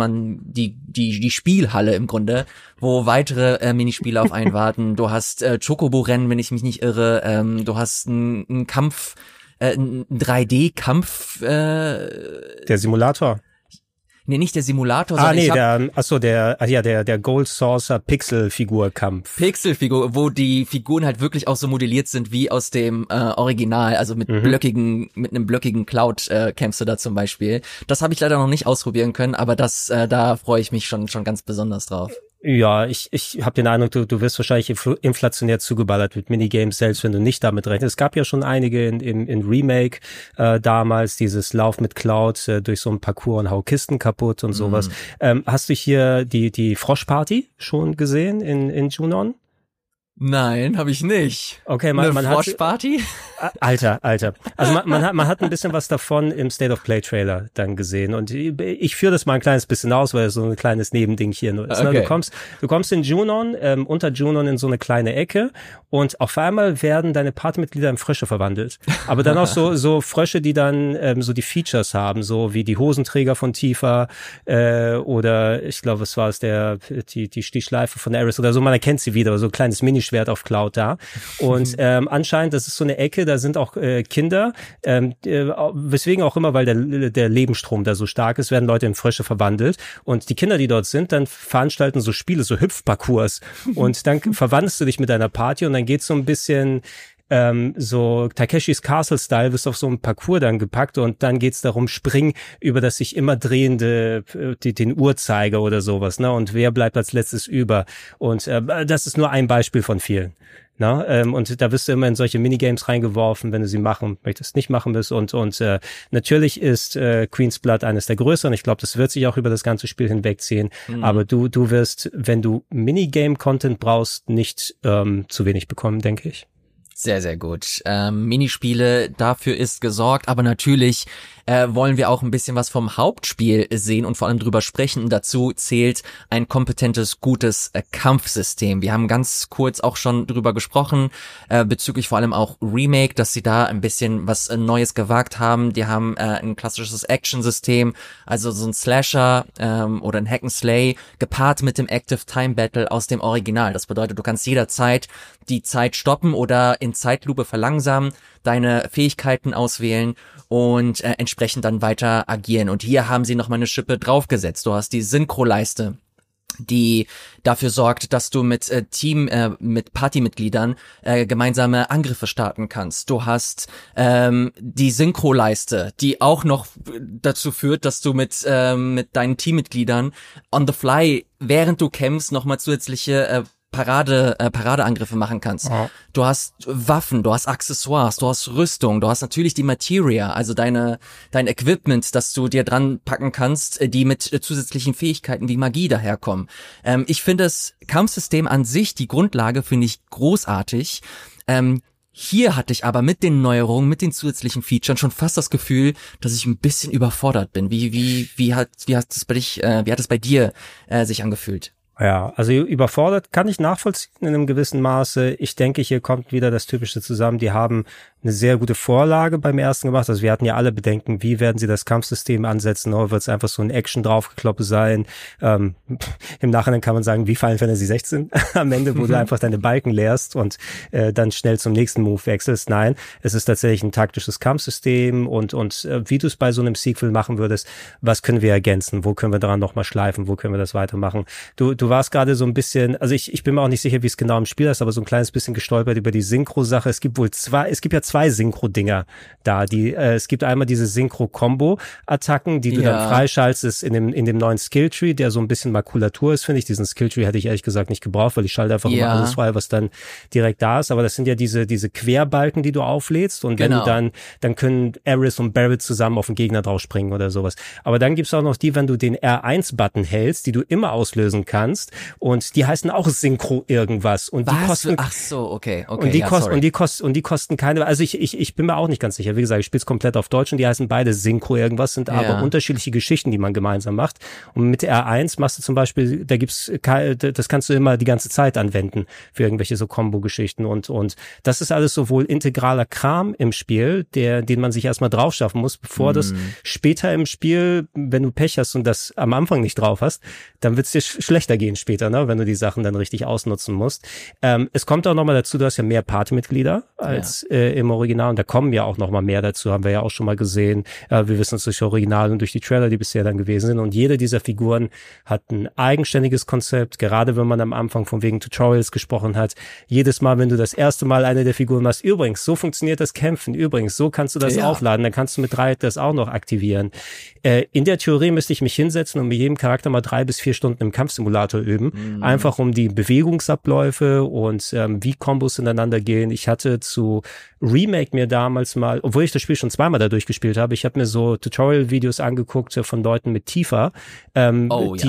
Spielhalle im Grunde, wo weitere Minispiele auf einen warten. Du hast Chocobo-Rennen, wenn ich mich nicht irre. Du hast einen Kampf, einen 3D-Kampf. Der Simulator. Nee, nicht der Simulator, sondern der Gold Saucer Pixelfigur-Kampf. Pixelfigur, wo die Figuren halt wirklich auch so modelliert sind wie aus dem Original, also mit einem blöckigen Cloud kämpfst du da zum Beispiel. Das habe ich leider noch nicht ausprobieren können, aber da freue ich mich schon ganz besonders drauf. Ja, ich habe den Eindruck, du wirst wahrscheinlich inflationär zugeballert mit Minigames, selbst wenn du nicht damit rechnest. Es gab ja schon einige in Remake damals, dieses Lauf mit Cloud durch so ein Parcours und hau Kisten kaputt und sowas. Hast du hier die Froschparty schon gesehen in Junon? Nein, habe ich nicht. Okay, man Frosch-Party? Alter. Also man hat ein bisschen was davon im State of Play Trailer dann gesehen und ich führe das mal ein kleines bisschen aus, weil es so ein kleines Nebending hier nur ist. Okay. Du kommst in Junon, unter Junon in so eine kleine Ecke und auf einmal werden deine Partymitglieder in Frösche verwandelt. Aber dann auch so Frösche, die dann so die Features haben, so wie die Hosenträger von Tifa oder ich glaube, was war es, die Schleife von Aerith oder so, man erkennt sie wieder, so ein kleines Minischwert auf Cloud da. Und anscheinend, das ist so eine Ecke, da sind auch Kinder, weswegen auch immer, weil der Lebensstrom da so stark ist, werden Leute in Frösche verwandelt. Und die Kinder, die dort sind, dann veranstalten so Spiele, so Hüpfparcours. Und dann verwandelst du dich mit deiner Party und dann geht's so ein bisschen so Takeshis Castle-Style, wirst auf so einen Parcours dann gepackt und dann geht's darum, springen über das sich immer drehende, den Uhrzeiger oder sowas, ne? Und wer bleibt als letztes über? Und das ist nur ein Beispiel von vielen. Na, und da wirst du immer in solche Minigames reingeworfen, wenn du sie machen möchtest, nicht machen willst. Und natürlich ist Queen's Blood eines der größeren. Ich glaube, das wird sich auch über das ganze Spiel hinwegziehen. Aber du wirst, wenn du Minigame-Content brauchst, nicht zu wenig bekommen, denke ich. Sehr, sehr gut. Minispiele, dafür ist gesorgt, aber natürlich wollen wir auch ein bisschen was vom Hauptspiel sehen und vor allem drüber sprechen. Dazu zählt ein kompetentes, gutes Kampfsystem. Wir haben ganz kurz auch schon drüber gesprochen, bezüglich vor allem auch Remake, dass sie da ein bisschen was Neues gewagt haben. Die haben ein klassisches Action-System, also so ein Slasher oder ein Hack-and-Slay, gepaart mit dem Active Time Battle aus dem Original. Das bedeutet, du kannst jederzeit die Zeit stoppen oder in Zeitlupe verlangsamen, deine Fähigkeiten auswählen und entsprechend dann weiter agieren. Und hier haben sie nochmal eine Schippe draufgesetzt. Du hast die Synchro-Leiste, die dafür sorgt, dass du mit mit Partymitgliedern gemeinsame Angriffe starten kannst. Du hast die Synchro-Leiste, die auch noch dazu führt, dass du mit deinen Teammitgliedern on the fly, während du kämpfst, nochmal zusätzliche Paradeangriffe machen kannst. Oh. Du hast Waffen, du hast Accessoires, du hast Rüstung, du hast natürlich die Materia, also dein Equipment, das du dir dran packen kannst, die mit zusätzlichen Fähigkeiten wie Magie daherkommen. Ich finde das Kampfsystem an sich, die Grundlage, finde ich großartig. Hier hatte ich aber mit den Neuerungen, mit den zusätzlichen Features schon fast das Gefühl, dass ich ein bisschen überfordert bin. Wie hat es bei dir sich angefühlt? Ja, also überfordert kann ich nachvollziehen in einem gewissen Maße. Ich denke, hier kommt wieder das Typische zusammen. Die haben eine sehr gute Vorlage beim ersten gemacht. Also wir hatten ja alle Bedenken, wie werden sie das Kampfsystem ansetzen, oder wird es einfach so ein Action draufgekloppe sein? Im Nachhinein kann man sagen, wie Final Fantasy 16 am Ende, wo du einfach deine Balken leerst und dann schnell zum nächsten Move wechselst. Nein, es ist tatsächlich ein taktisches Kampfsystem und wie du es bei so einem Sequel machen würdest, was können wir ergänzen? Wo können wir daran nochmal schleifen? Wo können wir das weitermachen? Du warst gerade so ein bisschen, also ich bin mir auch nicht sicher, wie es genau im Spiel ist, aber so ein kleines bisschen gestolpert über die Synchro-Sache. Es gibt ja zwei Synchro-Dinger da. Es gibt einmal diese Synchro-Combo-Attacken, die du dann freischaltest in dem neuen Skilltree, der so ein bisschen Makulatur ist, finde ich. Diesen Skilltree hätte ich ehrlich gesagt nicht gebraucht, weil ich schalte einfach immer alles frei, was dann direkt da ist. Aber das sind ja diese Querbalken, die du auflädst und wenn du dann können Aerith und Barret zusammen auf den Gegner drauf springen oder sowas. Aber dann gibt's auch noch die, wenn du den R1-Button hältst, die du immer auslösen kannst und die heißen auch Synchro irgendwas und die kosten und die kosten keine, also ich bin mir auch nicht ganz sicher, wie gesagt, ich spiele es komplett auf Deutsch und die heißen beide Synchro irgendwas, sind aber unterschiedliche Geschichten, die man gemeinsam macht und mit R1 machst du zum Beispiel, das kannst du immer die ganze Zeit anwenden für irgendwelche so Combo-Geschichten und das ist alles sowohl integraler Kram im Spiel, den man sich erstmal drauf schaffen muss, bevor das später im Spiel, wenn du Pech hast und das am Anfang nicht drauf hast, dann wird es dir schlechter gehen später, ne, wenn du die Sachen dann richtig ausnutzen musst. Es kommt auch nochmal dazu, du hast ja mehr Partymitglieder als im Original und da kommen ja auch nochmal mehr dazu, haben wir ja auch schon mal gesehen. Wir wissen es durch Original und durch die Trailer, die bisher dann gewesen sind und jede dieser Figuren hat ein eigenständiges Konzept, gerade wenn man am Anfang von wegen Tutorials gesprochen hat. Jedes Mal, wenn du das erste Mal eine der Figuren machst, übrigens, so funktioniert das Kämpfen, übrigens, so kannst du das aufladen, dann kannst du mit 3 das auch noch aktivieren. In der Theorie müsste ich mich hinsetzen und mit jedem Charakter mal 3 bis 4 Stunden im Kampfsimulator üben, einfach um die Bewegungsabläufe und wie Kombos ineinander gehen. Ich hatte zu Remake mir damals mal, obwohl ich das Spiel schon zweimal da durchgespielt habe, ich habe mir so Tutorial-Videos angeguckt von Leuten mit Tifa. Wenn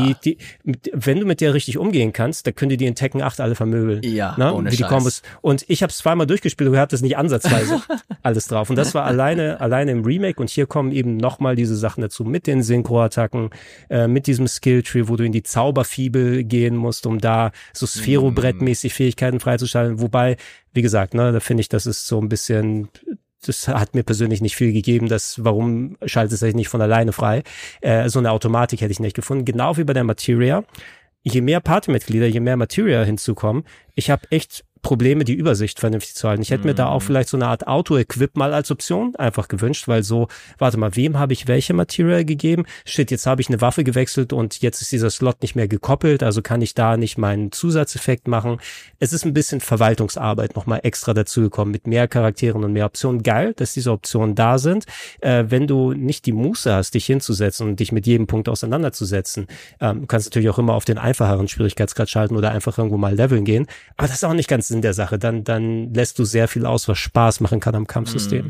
du mit der richtig umgehen kannst, dann können die in Tekken 8 alle vermöbeln. Ja, ne? ohne Wie die Scheiß. Kombos. Und ich habe es zweimal durchgespielt, du hattest nicht ansatzweise alles drauf. Und das war alleine im Remake. Und hier kommen eben nochmal diese Sachen dazu mit den Synchro-Attacken, mit diesem Skilltree, wo du in die Zauberfibel gehen musst, um da so Sphero-Brett-mäßig Fähigkeiten freizuschalten. Wobei, wie gesagt, ne, da finde ich, das ist so ein bisschen, das hat mir persönlich nicht viel gegeben, warum schaltet es sich nicht von alleine frei? So eine Automatik hätte ich nicht gefunden. Genau wie bei der Materia. Je mehr Partymitglieder, je mehr Materia hinzukommen, ich habe echt Probleme, die Übersicht vernünftig zu halten. Ich hätte mir da auch vielleicht so eine Art Auto-Equip mal als Option einfach gewünscht, weil so, warte mal, wem habe ich welche Material gegeben? Shit, jetzt habe ich eine Waffe gewechselt und jetzt ist dieser Slot nicht mehr gekoppelt, also kann ich da nicht meinen Zusatzeffekt machen. Es ist ein bisschen Verwaltungsarbeit nochmal extra dazugekommen mit mehr Charakteren und mehr Optionen. Geil, dass diese Optionen da sind. Wenn du nicht die Muße hast, dich hinzusetzen und dich mit jedem Punkt auseinanderzusetzen, du kannst natürlich auch immer auf den einfacheren Schwierigkeitsgrad schalten oder einfach irgendwo mal leveln gehen, aber das ist auch nicht ganz Sinn der Sache, dann lässt du sehr viel aus, was Spaß machen kann am Kampfsystem.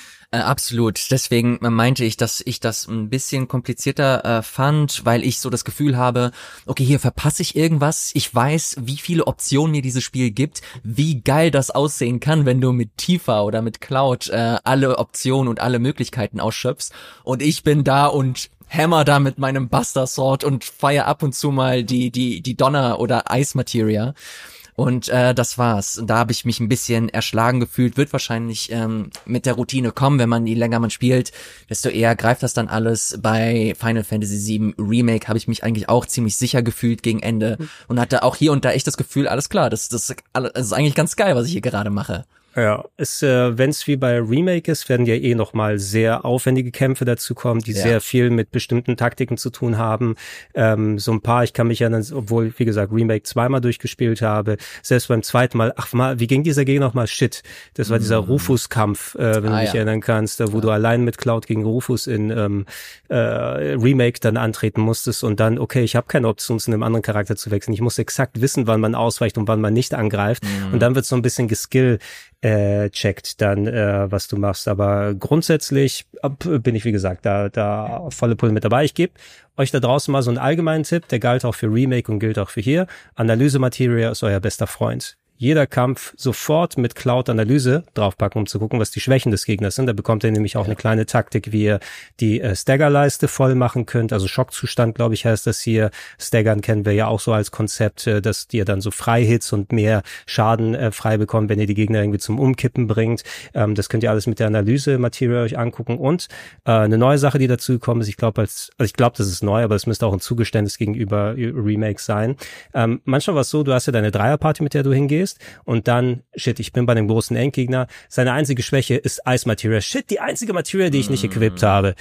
Absolut. Deswegen meinte ich, dass ich das ein bisschen komplizierter fand, weil ich so das Gefühl habe, okay, hier verpasse ich irgendwas. Ich weiß, wie viele Optionen mir dieses Spiel gibt, wie geil das aussehen kann, wenn du mit Tifa oder mit Cloud alle Optionen und alle Möglichkeiten ausschöpfst. Und ich bin da und hammer da mit meinem Buster Sword und feier ab und zu mal die Donner- oder Eismateria. Und das war's. Da habe ich mich ein bisschen erschlagen gefühlt. Wird wahrscheinlich mit der Routine kommen, wenn man je länger man spielt, desto eher greift das dann alles. Bei Final Fantasy VII Remake habe ich mich eigentlich auch ziemlich sicher gefühlt gegen Ende und hatte auch hier und da echt das Gefühl, alles klar, das ist eigentlich ganz geil, was ich hier gerade mache. Ja, wenn es wie bei Remake ist, werden ja noch mal sehr aufwendige Kämpfe dazu kommen, die sehr viel mit bestimmten Taktiken zu tun haben. So ein paar, ich kann mich erinnern, obwohl, wie gesagt, Remake zweimal durchgespielt habe, selbst beim zweiten Mal, wie ging dieser Gegner nochmal? Shit, das war dieser Rufus-Kampf, wenn du dich erinnern kannst, wo du allein mit Cloud gegen Rufus in Remake dann antreten musstest und dann, okay, ich habe keine Option, zu einem anderen Charakter zu wechseln. Ich muss exakt wissen, wann man ausweicht und wann man nicht angreift. Und dann wird so ein bisschen checkt dann, was du machst. Aber grundsätzlich bin ich, wie gesagt, da volle Pulle mit dabei. Ich gebe euch da draußen mal so einen allgemeinen Tipp, der galt auch für Remake und gilt auch für hier. Analyse-Materia ist euer bester Freund. Jeder Kampf sofort mit Cloud-Analyse draufpacken, um zu gucken, was die Schwächen des Gegners sind. Da bekommt ihr nämlich auch eine kleine Taktik, wie ihr die Stagger-Leiste voll machen könnt. Also Schockzustand, glaube ich, heißt das hier. Staggern kennen wir ja auch so als Konzept, dass ihr dann so Freihits und mehr Schaden frei bekommt, wenn ihr die Gegner irgendwie zum Umkippen bringt. Das könnt ihr alles mit der Analyse-Materie euch angucken. Und eine neue Sache, die dazu gekommen ist, ich glaube, das ist neu, aber es müsste auch ein Zugeständnis gegenüber Remakes sein. Manchmal war es so, du hast ja deine Dreierparty, mit der du hingehst. Und dann, shit, ich bin bei dem großen Endgegner. Seine einzige Schwäche ist Eismateria. Shit, die einzige Materia, die ich nicht equipped habe.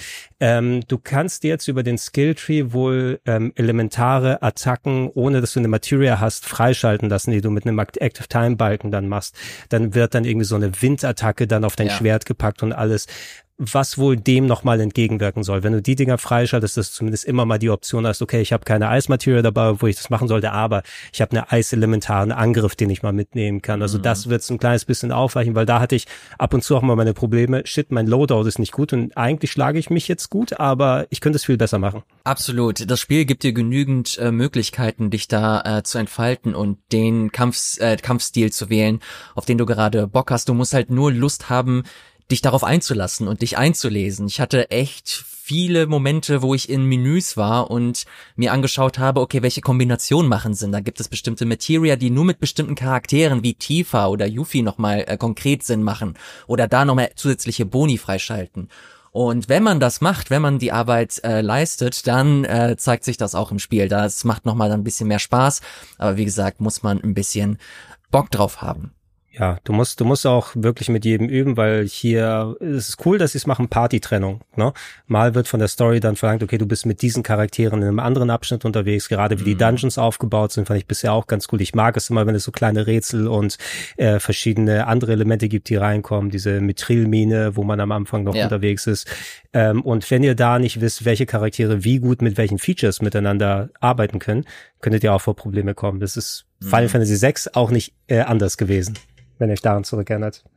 Du kannst jetzt über den Skilltree wohl elementare Attacken, ohne dass du eine Materia hast, freischalten lassen, die du mit einem Active Time Balken dann machst. Dann wird dann irgendwie so eine Windattacke dann auf dein Schwert gepackt und alles, was wohl dem nochmal entgegenwirken soll. Wenn du die Dinger freischaltest, dass du zumindest immer mal die Option hast, okay, ich habe keine Eismaterie dabei, wo ich das machen sollte, aber ich habe einen eiselementaren Angriff, den ich mal mitnehmen kann. Also das wird so ein kleines bisschen aufweichen, weil da hatte ich ab und zu auch mal meine Probleme. Shit, mein Loadout ist nicht gut und eigentlich schlage ich mich jetzt gut, aber ich könnte es viel besser machen. Absolut. Das Spiel gibt dir genügend Möglichkeiten, dich da zu entfalten und den Kampfstil zu wählen, auf den du gerade Bock hast. Du musst halt nur Lust haben, dich darauf einzulassen und dich einzulesen. Ich hatte echt viele Momente, wo ich in Menüs war und mir angeschaut habe, okay, welche Kombinationen machen Sinn. Da gibt es bestimmte Materia, die nur mit bestimmten Charakteren wie Tifa oder Yuffie nochmal konkret Sinn machen oder da nochmal zusätzliche Boni freischalten. Und wenn man das macht, wenn man die Arbeit leistet, dann zeigt sich das auch im Spiel. Das macht nochmal ein bisschen mehr Spaß, aber wie gesagt, muss man ein bisschen Bock drauf haben. Ja, du musst auch wirklich mit jedem üben, weil hier es ist cool, dass sie es machen, Partytrennung, ne? Mal wird von der Story dann verlangt, okay, du bist mit diesen Charakteren in einem anderen Abschnitt unterwegs, gerade wie die Dungeons aufgebaut sind, fand ich bisher auch ganz cool. Ich mag es immer, wenn es so kleine Rätsel und verschiedene andere Elemente gibt, die reinkommen, diese Mithrilmine, wo man am Anfang noch unterwegs ist. Und wenn ihr da nicht wisst, welche Charaktere wie gut mit welchen Features miteinander arbeiten können, könntet ihr auch vor Probleme kommen. Das ist Final Fantasy VI auch nicht anders gewesen, wenn ihr euch daran zurückerinnert.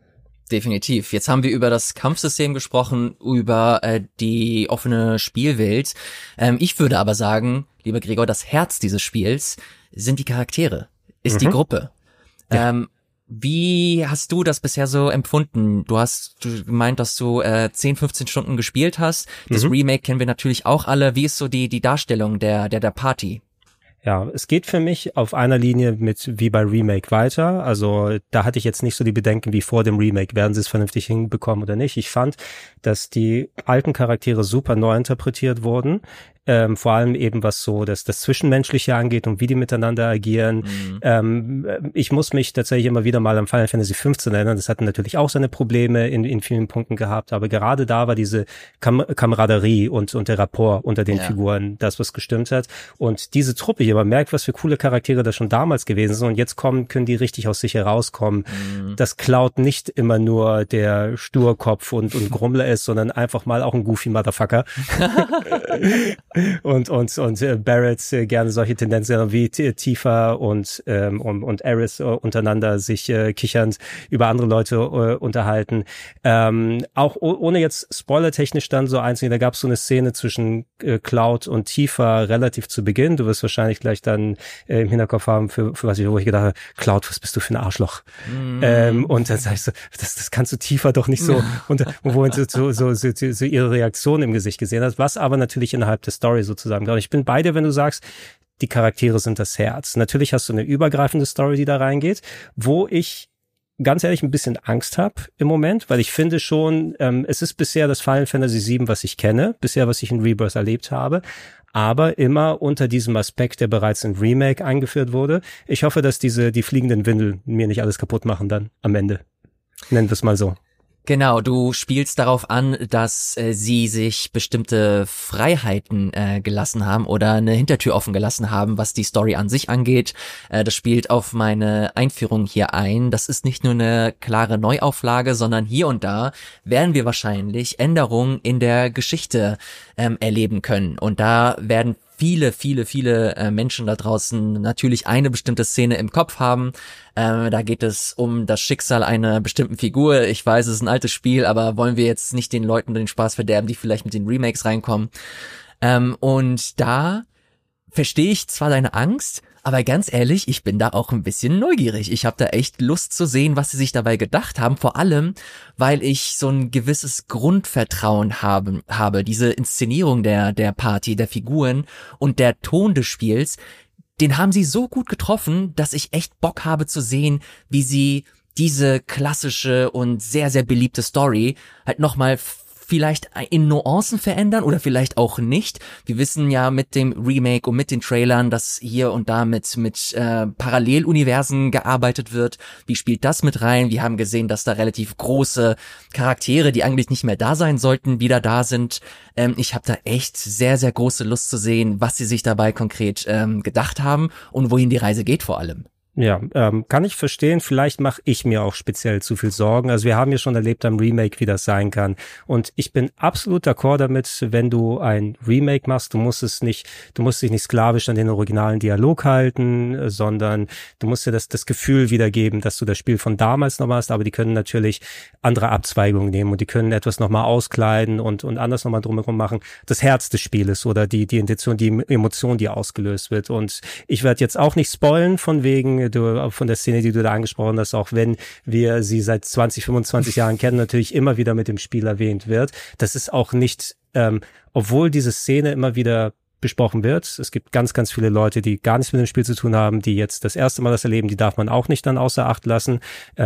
Definitiv. Jetzt haben wir über das Kampfsystem gesprochen, über die offene Spielwelt. Ich würde aber sagen, lieber Gregor, das Herz dieses Spiels sind die Charaktere, ist die Gruppe. Ja. Wie hast du das bisher so empfunden? Du gemeint, dass du 10, 15 Stunden gespielt hast. Das Remake kennen wir natürlich auch alle. Wie ist so die Darstellung der Party? Ja, es geht für mich auf einer Linie mit wie bei Remake weiter. Also da hatte ich jetzt nicht so die Bedenken wie vor dem Remake. Werden sie es vernünftig hinbekommen oder nicht? Ich fand, dass die alten Charaktere super neu interpretiert wurden. Vor allem eben was so das Zwischenmenschliche angeht und wie die miteinander agieren. Ich muss mich tatsächlich immer wieder mal an Final Fantasy 15 erinnern. Das hatte natürlich auch seine Probleme in vielen Punkten gehabt, aber gerade da war diese Kameraderie und der Rapport unter den Figuren das, was gestimmt hat. Und diese Truppe hier, man merkt, was für coole Charaktere da schon damals gewesen sind und jetzt können die richtig aus sich herauskommen. Das Cloud nicht immer nur der Sturkopf und Grummler ist, sondern einfach mal auch ein goofy Motherfucker. und Barrett gerne solche Tendenzen wie Tifa und Aerith untereinander sich kichernd über andere Leute unterhalten. Auch ohne jetzt spoilertechnisch dann so einzugehen, da gab es so eine Szene zwischen Cloud und Tifa relativ zu Beginn. Du wirst wahrscheinlich gleich dann im Hinterkopf haben, für was wo ich gedacht habe, Cloud, was bist du für ein Arschloch? Und dann sagst du, das kannst du Tifa doch nicht so, und wo so ihre Reaktion im Gesicht gesehen hast, was aber natürlich innerhalb der Story sozusagen. Ich bin bei dir, wenn du sagst, die Charaktere sind das Herz. Natürlich hast du eine übergreifende Story, die da reingeht, wo ich ganz ehrlich ein bisschen Angst habe im Moment, weil ich finde schon, es ist bisher das Final Fantasy VII, was ich kenne, bisher, was ich in Rebirth erlebt habe, aber immer unter diesem Aspekt, der bereits in Remake eingeführt wurde. Ich hoffe, dass die fliegenden Windeln mir nicht alles kaputt machen dann am Ende. Nennen wir es mal so. Genau, du spielst darauf an, dass sie sich bestimmte Freiheiten gelassen haben oder eine Hintertür offen gelassen haben, was die Story an sich angeht. Das spielt auf meine Einführung hier ein. Das ist nicht nur eine klare Neuauflage, sondern hier und da werden wir wahrscheinlich Änderungen in der Geschichte erleben können. Und da werden viele Menschen da draußen natürlich eine bestimmte Szene im Kopf haben. Da geht es um das Schicksal einer bestimmten Figur. Ich weiß, es ist ein altes Spiel, aber wollen wir jetzt nicht den Leuten den Spaß verderben, die vielleicht mit den Remakes reinkommen. Und da verstehe ich zwar deine Angst, aber ganz ehrlich, ich bin da auch ein bisschen neugierig. Ich habe da echt Lust zu sehen, was sie sich dabei gedacht haben. Vor allem, weil ich so ein gewisses Grundvertrauen habe. Diese Inszenierung der Party, der Figuren und der Ton des Spiels, den haben sie so gut getroffen, dass ich echt Bock habe zu sehen, wie sie diese klassische und sehr, sehr beliebte Story halt nochmal vielleicht in Nuancen verändern oder vielleicht auch nicht. Wir wissen ja mit dem Remake und mit den Trailern, dass hier und da mit Paralleluniversen gearbeitet wird. Wie spielt das mit rein? Wir haben gesehen, dass da relativ große Charaktere, die eigentlich nicht mehr da sein sollten, wieder da sind. Ich habe da echt sehr, sehr große Lust zu sehen, was sie sich dabei konkret gedacht haben und wohin die Reise geht vor allem. Ja, kann ich verstehen. Vielleicht mache ich mir auch speziell zu viel Sorgen. Also wir haben ja schon erlebt am Remake, wie das sein kann. Und ich bin absolut d'accord damit, wenn du ein Remake machst, du musst dich nicht sklavisch an den originalen Dialog halten, sondern du musst dir das Gefühl wiedergeben, dass du das Spiel von damals nochmal hast, aber die können natürlich andere Abzweigungen nehmen und die können etwas nochmal auskleiden und anders nochmal drumherum machen. Das Herz des Spieles oder die Intention, die Emotion, die ausgelöst wird. Und ich werde jetzt auch nicht spoilen von der Szene, die du da angesprochen hast, auch wenn wir sie seit 20, 25 Jahren kennen, natürlich immer wieder mit dem Spiel erwähnt wird. Das ist auch nicht, obwohl diese Szene immer wieder besprochen wird. Es gibt ganz, ganz viele Leute, die gar nichts mit dem Spiel zu tun haben, die jetzt das erste Mal das erleben, die darf man auch nicht dann außer Acht lassen.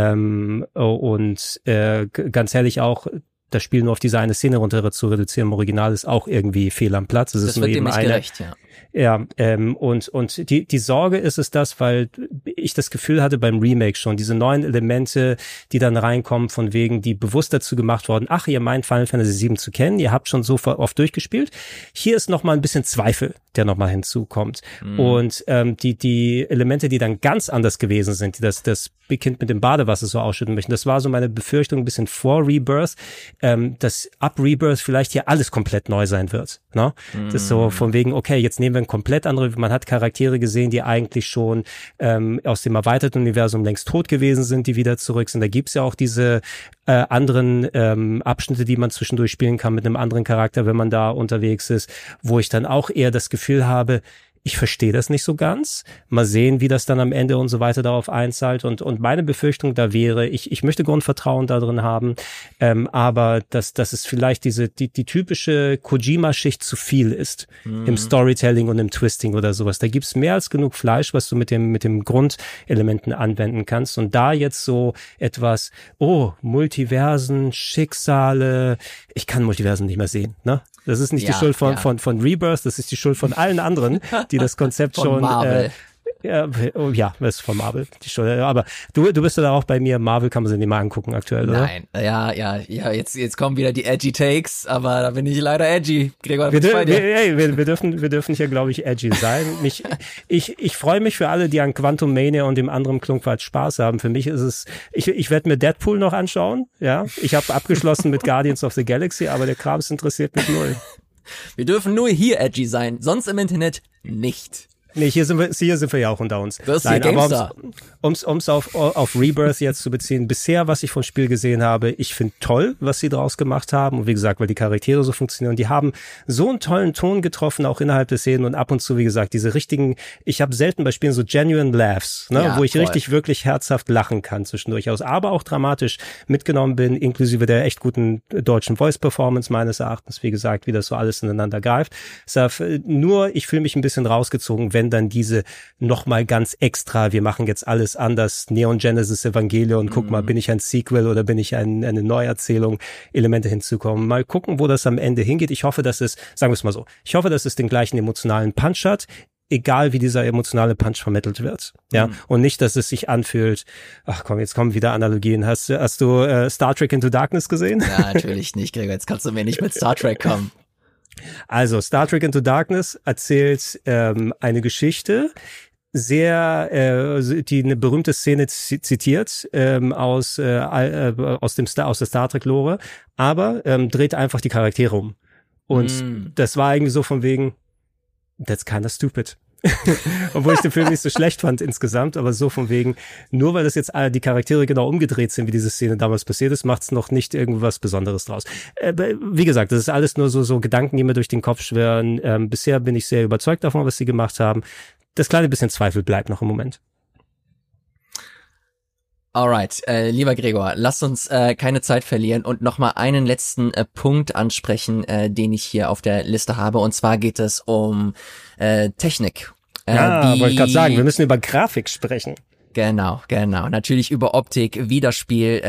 Ganz ehrlich auch, das Spiel nur auf diese eine Szene runter zu reduzieren im Original ist auch irgendwie fehl am Platz. Es ist nur eben eine. Gerecht, ja. Ja, und die Sorge ist es das, weil ich das Gefühl hatte beim Remake schon, diese neuen Elemente, die dann reinkommen, von wegen, die bewusst dazu gemacht worden, ach, ihr meint Final Fantasy VII zu kennen, ihr habt schon so oft durchgespielt. Hier ist nochmal ein bisschen Zweifel, der nochmal hinzukommt. Und die Elemente, die dann ganz anders gewesen sind, die das Kind mit dem Badewasser so ausschütten möchten, das war so meine Befürchtung ein bisschen vor Rebirth, dass ab Rebirth vielleicht hier alles komplett neu sein wird. Ne? Das ist so von wegen, okay, jetzt nehmen wir ein komplett andere, man hat Charaktere gesehen, die eigentlich schon aus dem erweiterten Universum längst tot gewesen sind, die wieder zurück sind. Da gibt's ja auch diese anderen Abschnitte, die man zwischendurch spielen kann mit einem anderen Charakter, wenn man da unterwegs ist, wo ich dann auch eher das Gefühl habe, ich verstehe das nicht so ganz. Mal sehen, wie das dann am Ende und so weiter darauf einzahlt. Und meine Befürchtung da wäre, ich möchte Grundvertrauen da drin haben, aber dass es vielleicht die typische Kojima-Schicht zu viel ist im Storytelling und im Twisting oder sowas. Da gibt's mehr als genug Fleisch, was du mit dem Grundelementen anwenden kannst. Und da jetzt so etwas, Multiversen, Schicksale, ich kann Multiversen nicht mehr sehen, ne? Das ist nicht die Schuld von Rebirth, das ist die Schuld von allen anderen, die das Konzept schon Marvel. Das ist von Marvel, die Schuld. Aber du bist ja da auch bei mir, Marvel kann man sich nicht mal angucken aktuell, oder? Nein, ja, jetzt kommen wieder die edgy Takes, aber da bin ich leider edgy. Gregor, wir dürfen hier, glaube ich, edgy sein. Ich freue mich für alle, die an Quantum Mania und dem anderen Klunkwald Spaß haben. Für mich ist es, ich werde mir Deadpool noch anschauen, ja. Ich habe abgeschlossen mit Guardians of the Galaxy, aber der Krams interessiert mich null. Wir dürfen nur hier edgy sein, sonst im Internet nicht. Nee, hier sind wir ja auch unter uns. Das ist hier GameStar. Um's auf Rebirth jetzt zu beziehen, bisher, was ich vom Spiel gesehen habe, ich finde toll, was sie draus gemacht haben. Und wie gesagt, weil die Charaktere so funktionieren. Die haben so einen tollen Ton getroffen, auch innerhalb der Szenen und ab und zu, wie gesagt, diese richtigen, ich habe selten bei Spielen so genuine Laughs, ne, ja, wo ich voll. richtig wirklich herzhaft lachen kann zwischendurch aus, aber auch dramatisch mitgenommen bin, inklusive der echt guten deutschen Voice-Performance meines Erachtens, wie gesagt, wie das so alles ineinander greift. Nur, ich fühle mich ein bisschen rausgezogen, wenn dann diese nochmal ganz extra, wir machen jetzt alles anders, Neon Genesis Evangelion, guck mal, bin ich ein Sequel oder bin ich eine Neuerzählung, Elemente hinzukommen. Mal gucken, wo das am Ende hingeht. Ich hoffe, dass es, sagen wir es mal so, ich hoffe, dass es den gleichen emotionalen Punch hat, egal wie dieser emotionale Punch vermittelt wird. Ja, und nicht, dass es sich anfühlt, ach komm, jetzt kommen wieder Analogien. Hast du Star Trek Into Darkness gesehen? Ja, natürlich nicht, Gregor, jetzt kannst du mir nicht mit Star Trek kommen. Also, Star Trek Into Darkness erzählt eine Geschichte, die eine berühmte Szene zitiert aus der Star Trek Lore, aber dreht einfach die Charaktere um. Und das war irgendwie so von wegen, that's kinda stupid. Obwohl ich den Film nicht so schlecht fand insgesamt, aber so von wegen, nur weil das jetzt die Charaktere genau umgedreht sind, wie diese Szene damals passiert ist, macht es noch nicht irgendwas Besonderes draus. Wie gesagt, das ist alles nur so Gedanken, die mir durch den Kopf schwirren. Bisher bin ich sehr überzeugt davon, was sie gemacht haben. Das kleine bisschen Zweifel bleibt noch im Moment. Alright, lieber Gregor, lass uns keine Zeit verlieren und nochmal einen letzten Punkt ansprechen, den ich hier auf der Liste habe. Und zwar geht es um Technik. Wollte ich gerade sagen, wir müssen über Grafik sprechen. Genau. Natürlich über Optik, wie das Spiel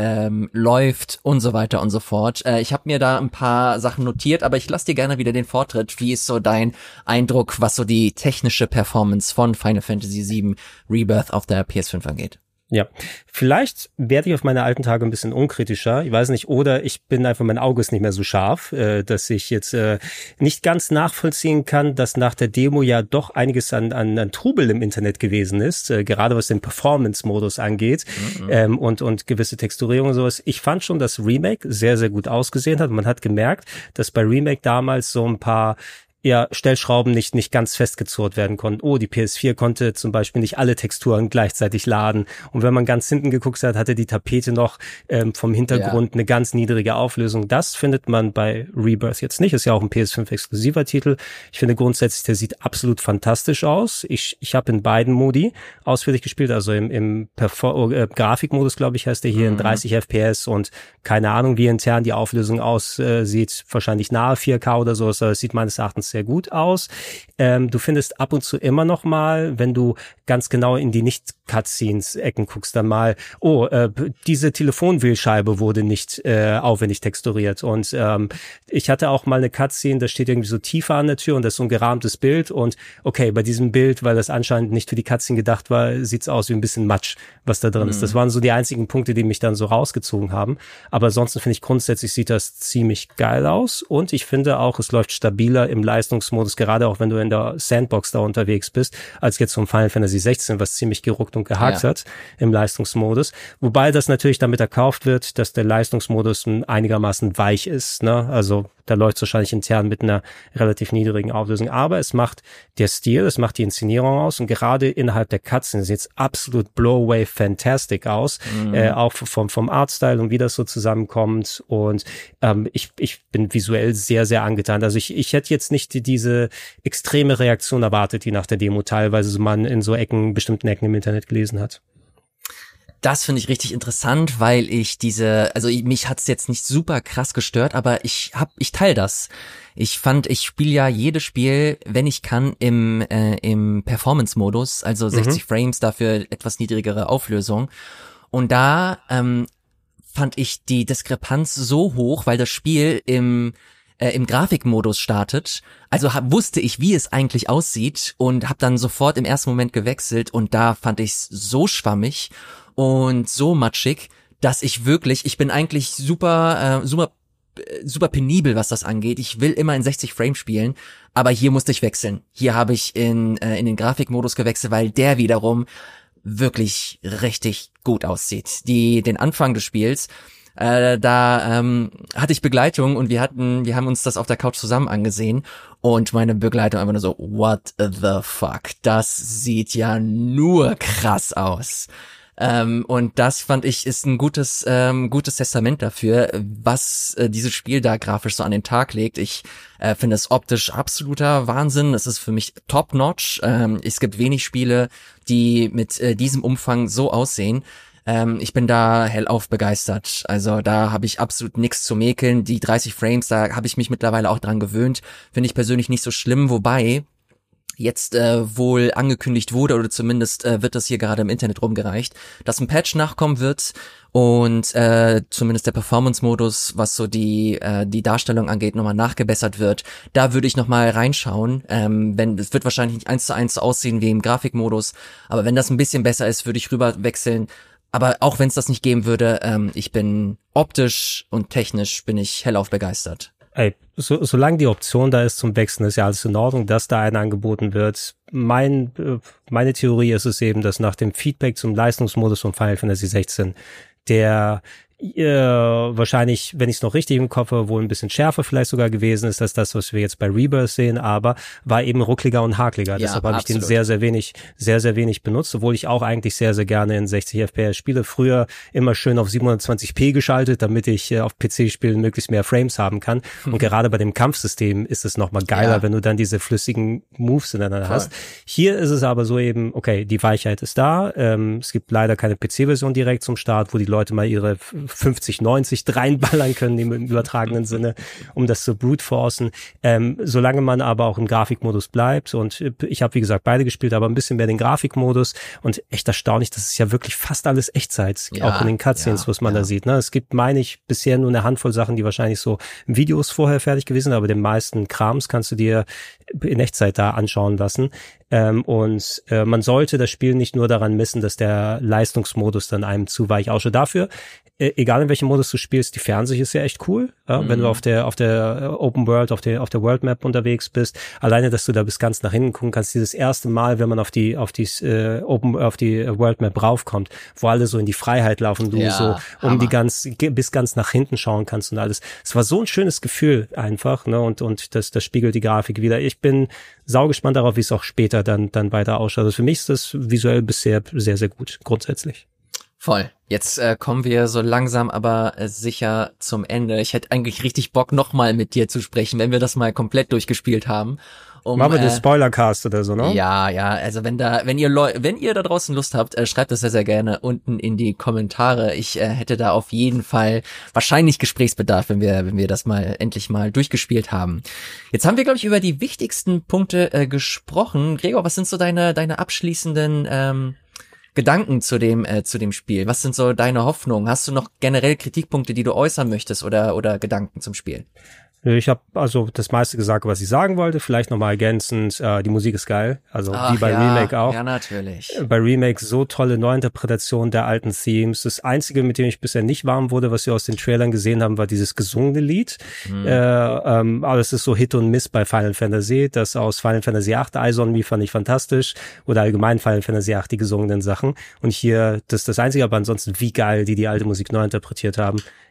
läuft und so weiter und so fort. Ich habe mir da ein paar Sachen notiert, aber ich lasse dir gerne wieder den Vortritt. Wie ist so dein Eindruck, was so die technische Performance von Final Fantasy VII Rebirth auf der PS5 angeht? Ja, vielleicht werde ich auf meine alten Tage ein bisschen unkritischer, ich weiß nicht, oder ich bin einfach, mein Auge ist nicht mehr so scharf, dass ich jetzt nicht ganz nachvollziehen kann, dass nach der Demo ja doch einiges an Trubel im Internet gewesen ist, gerade was den Performance-Modus angeht und gewisse Texturierung und sowas. Ich fand schon, dass Remake sehr, sehr gut ausgesehen hat. Man hat gemerkt, dass bei Remake damals so ein paar Stellschrauben nicht ganz festgezurrt werden konnten. Die PS4 konnte zum Beispiel nicht alle Texturen gleichzeitig laden. Und wenn man ganz hinten geguckt hat, hatte die Tapete noch vom Hintergrund eine ganz niedrige Auflösung. Das findet man bei Rebirth jetzt nicht. Ist ja auch ein PS5-exklusiver Titel. Ich finde grundsätzlich, der sieht absolut fantastisch aus. Ich habe in beiden Modi ausführlich gespielt, also im Grafikmodus, glaube ich, heißt der hier in 30 FPS und keine Ahnung, wie intern die Auflösung aussieht. Wahrscheinlich nahe 4K oder so. Es sieht meines Erachtens sehr gut aus. Du findest ab und zu immer noch mal, wenn du ganz genau in die Nicht-Cutscenes-Ecken guckst, dann mal, diese Telefonwählscheibe wurde nicht aufwendig texturiert. Und ich hatte auch mal eine Cutscene, da steht irgendwie so tiefer an der Tür und das ist so ein gerahmtes Bild. Und okay, bei diesem Bild, weil das anscheinend nicht für die Cutscene gedacht war, sieht's aus wie ein bisschen Matsch, was da drin ist. Das waren so die einzigen Punkte, die mich dann so rausgezogen haben. Aber ansonsten finde ich grundsätzlich sieht das ziemlich geil aus. Und ich finde auch, es läuft stabiler im Leistungsmodus, gerade auch wenn du in der Sandbox da unterwegs bist, als jetzt vom Final Fantasy 16, was ziemlich geruckt und gehakt hat im Leistungsmodus. Wobei das natürlich damit erkauft wird, dass der Leistungsmodus einigermaßen weich ist, ne? Also da läuft es wahrscheinlich intern mit einer relativ niedrigen Auflösung. Aber es macht der Stil, es macht die Inszenierung aus und gerade innerhalb der Cutscenes sieht es absolut blow-away fantastic aus. Auch vom Artstyle und wie das so zusammenkommt. Und ich bin visuell sehr, sehr angetan. Also ich hätte jetzt nicht diese extreme Reaktion erwartet, die nach der Demo teilweise man in so bestimmten Ecken im Internet gelesen hat. Das finde ich richtig interessant, weil ich mich hat's jetzt nicht super krass gestört, aber ich teile das. Ich spiele ja jedes Spiel, wenn ich kann, im Performance-Modus, also 60 Frames, dafür etwas niedrigere Auflösung. Und da fand ich die Diskrepanz so hoch, weil das Spiel im Grafikmodus startet. Also wusste ich, wie es eigentlich aussieht und habe dann sofort im ersten Moment gewechselt und da fand ich es so schwammig und so matschig, dass ich bin eigentlich super penibel, was das angeht. Ich will immer in 60 Frames spielen, aber hier musste ich wechseln. Hier habe ich in den Grafikmodus gewechselt, weil der wiederum wirklich richtig gut aussieht. Den Anfang des Spiels, da hatte ich Begleitung und wir haben uns das auf der Couch zusammen angesehen und meine Begleitung einfach nur so, what the fuck, das sieht ja nur krass aus. Und das fand ich ist ein gutes Testament dafür, was dieses Spiel da grafisch so an den Tag legt. Ich finde es optisch absoluter Wahnsinn. Es ist für mich top-notch. Es gibt wenig Spiele, die mit diesem Umfang so aussehen. Ich bin da hellauf begeistert. Also da habe ich absolut nichts zu mäkeln. Die 30 Frames, da habe ich mich mittlerweile auch dran gewöhnt. Finde ich persönlich nicht so schlimm, wobei jetzt wohl angekündigt wurde, oder zumindest wird das hier gerade im Internet rumgereicht, dass ein Patch nachkommen wird und zumindest der Performance-Modus, was so die Darstellung angeht, nochmal nachgebessert wird. Da würde ich nochmal reinschauen. Es wird wahrscheinlich nicht 1:1 aussehen wie im Grafikmodus, aber wenn das ein bisschen besser ist, würde ich rüber wechseln. Aber auch wenn es das nicht geben würde, ich bin optisch und technisch bin ich hellauf begeistert. Ey, solange die Option da ist zum Wechseln, ist ja alles in Ordnung, dass da einer angeboten wird. Meine Theorie ist es eben, dass nach dem Feedback zum Leistungsmodus von Final Fantasy 16 der wahrscheinlich, wenn ich es noch richtig im Kopf habe, wohl ein bisschen schärfer vielleicht sogar gewesen ist, als das, was wir jetzt bei Rebirth sehen, aber war eben ruckliger und hakliger. Ja, deshalb habe ich den sehr, sehr wenig benutzt, obwohl ich auch eigentlich sehr, sehr gerne in 60 FPS spiele. Früher immer schön auf 720p geschaltet, damit ich auf PC-Spielen möglichst mehr Frames haben kann. Und gerade bei dem Kampfsystem ist es nochmal geiler, wenn du dann diese flüssigen Moves ineinander hast. Hier ist es aber so eben, okay, die Weichheit ist da. Es gibt leider keine PC-Version direkt zum Start, wo die Leute mal ihre 50, 90 reinballern können im übertragenen Sinne, um das zu brute-forcen. Solange man aber auch im Grafikmodus bleibt und ich habe, wie gesagt, beide gespielt, aber ein bisschen mehr den Grafikmodus und echt erstaunlich, das ist ja wirklich fast alles Echtzeit, auch in den Cutscenes, was man da sieht. Ne? Es gibt, meine ich, bisher nur eine Handvoll Sachen, die wahrscheinlich so Videos vorher fertig gewesen sind, aber den meisten Krams kannst du dir in Echtzeit da anschauen lassen. Und man sollte das Spiel nicht nur daran messen, dass der Leistungsmodus dann einem zu weich ausschaut. Dafür, egal in welchem Modus du spielst, die Fernsicht ist ja echt cool. Wenn du auf der Open World, auf der World Map unterwegs bist, alleine, dass du da bis ganz nach hinten gucken kannst, dieses erste Mal, wenn man auf die World Map raufkommt, wo alle so in die Freiheit laufen, du so bis ganz nach hinten schauen kannst und alles. Es war so ein schönes Gefühl einfach, ne, und das spiegelt die Grafik wieder. Ich bin saugespannt darauf, wie es auch später dann weiter ausschaut. Also für mich ist das visuell bisher sehr, sehr gut, grundsätzlich. Voll. Jetzt kommen wir so langsam aber sicher zum Ende. Ich hätte eigentlich richtig Bock, nochmal mit dir zu sprechen, wenn wir das mal komplett durchgespielt haben. Machen wir den Spoilercast oder so, ne? Ja, also wenn ihr da draußen Lust habt, schreibt das sehr, sehr gerne unten in die Kommentare. Ich hätte da auf jeden Fall wahrscheinlich Gesprächsbedarf, wenn wir das mal endlich mal durchgespielt haben. Jetzt haben wir, glaube ich, über die wichtigsten Punkte gesprochen. Gregor, was sind so deine abschließenden Gedanken zu dem Spiel? Was sind so deine Hoffnungen? Hast du noch generell Kritikpunkte, die du äußern möchtest oder Gedanken zum Spiel? Ich habe also das meiste gesagt, was ich sagen wollte. Vielleicht nochmal ergänzend, die Musik ist geil. Also wie bei Remake auch. Ja, natürlich. Bei Remake so tolle Neuinterpretation der alten Themes. Das Einzige, mit dem ich bisher nicht warm wurde, was wir aus den Trailern gesehen haben, war dieses gesungene Lied. Aber es ist so Hit und Miss bei Final Fantasy. Das aus Final Fantasy 8, Eyes on Me, fand ich fantastisch. Oder allgemein Final Fantasy 8, die gesungenen Sachen. Und hier, das ist das Einzige, aber ansonsten wie geil, die alte Musik neu interpretiert haben.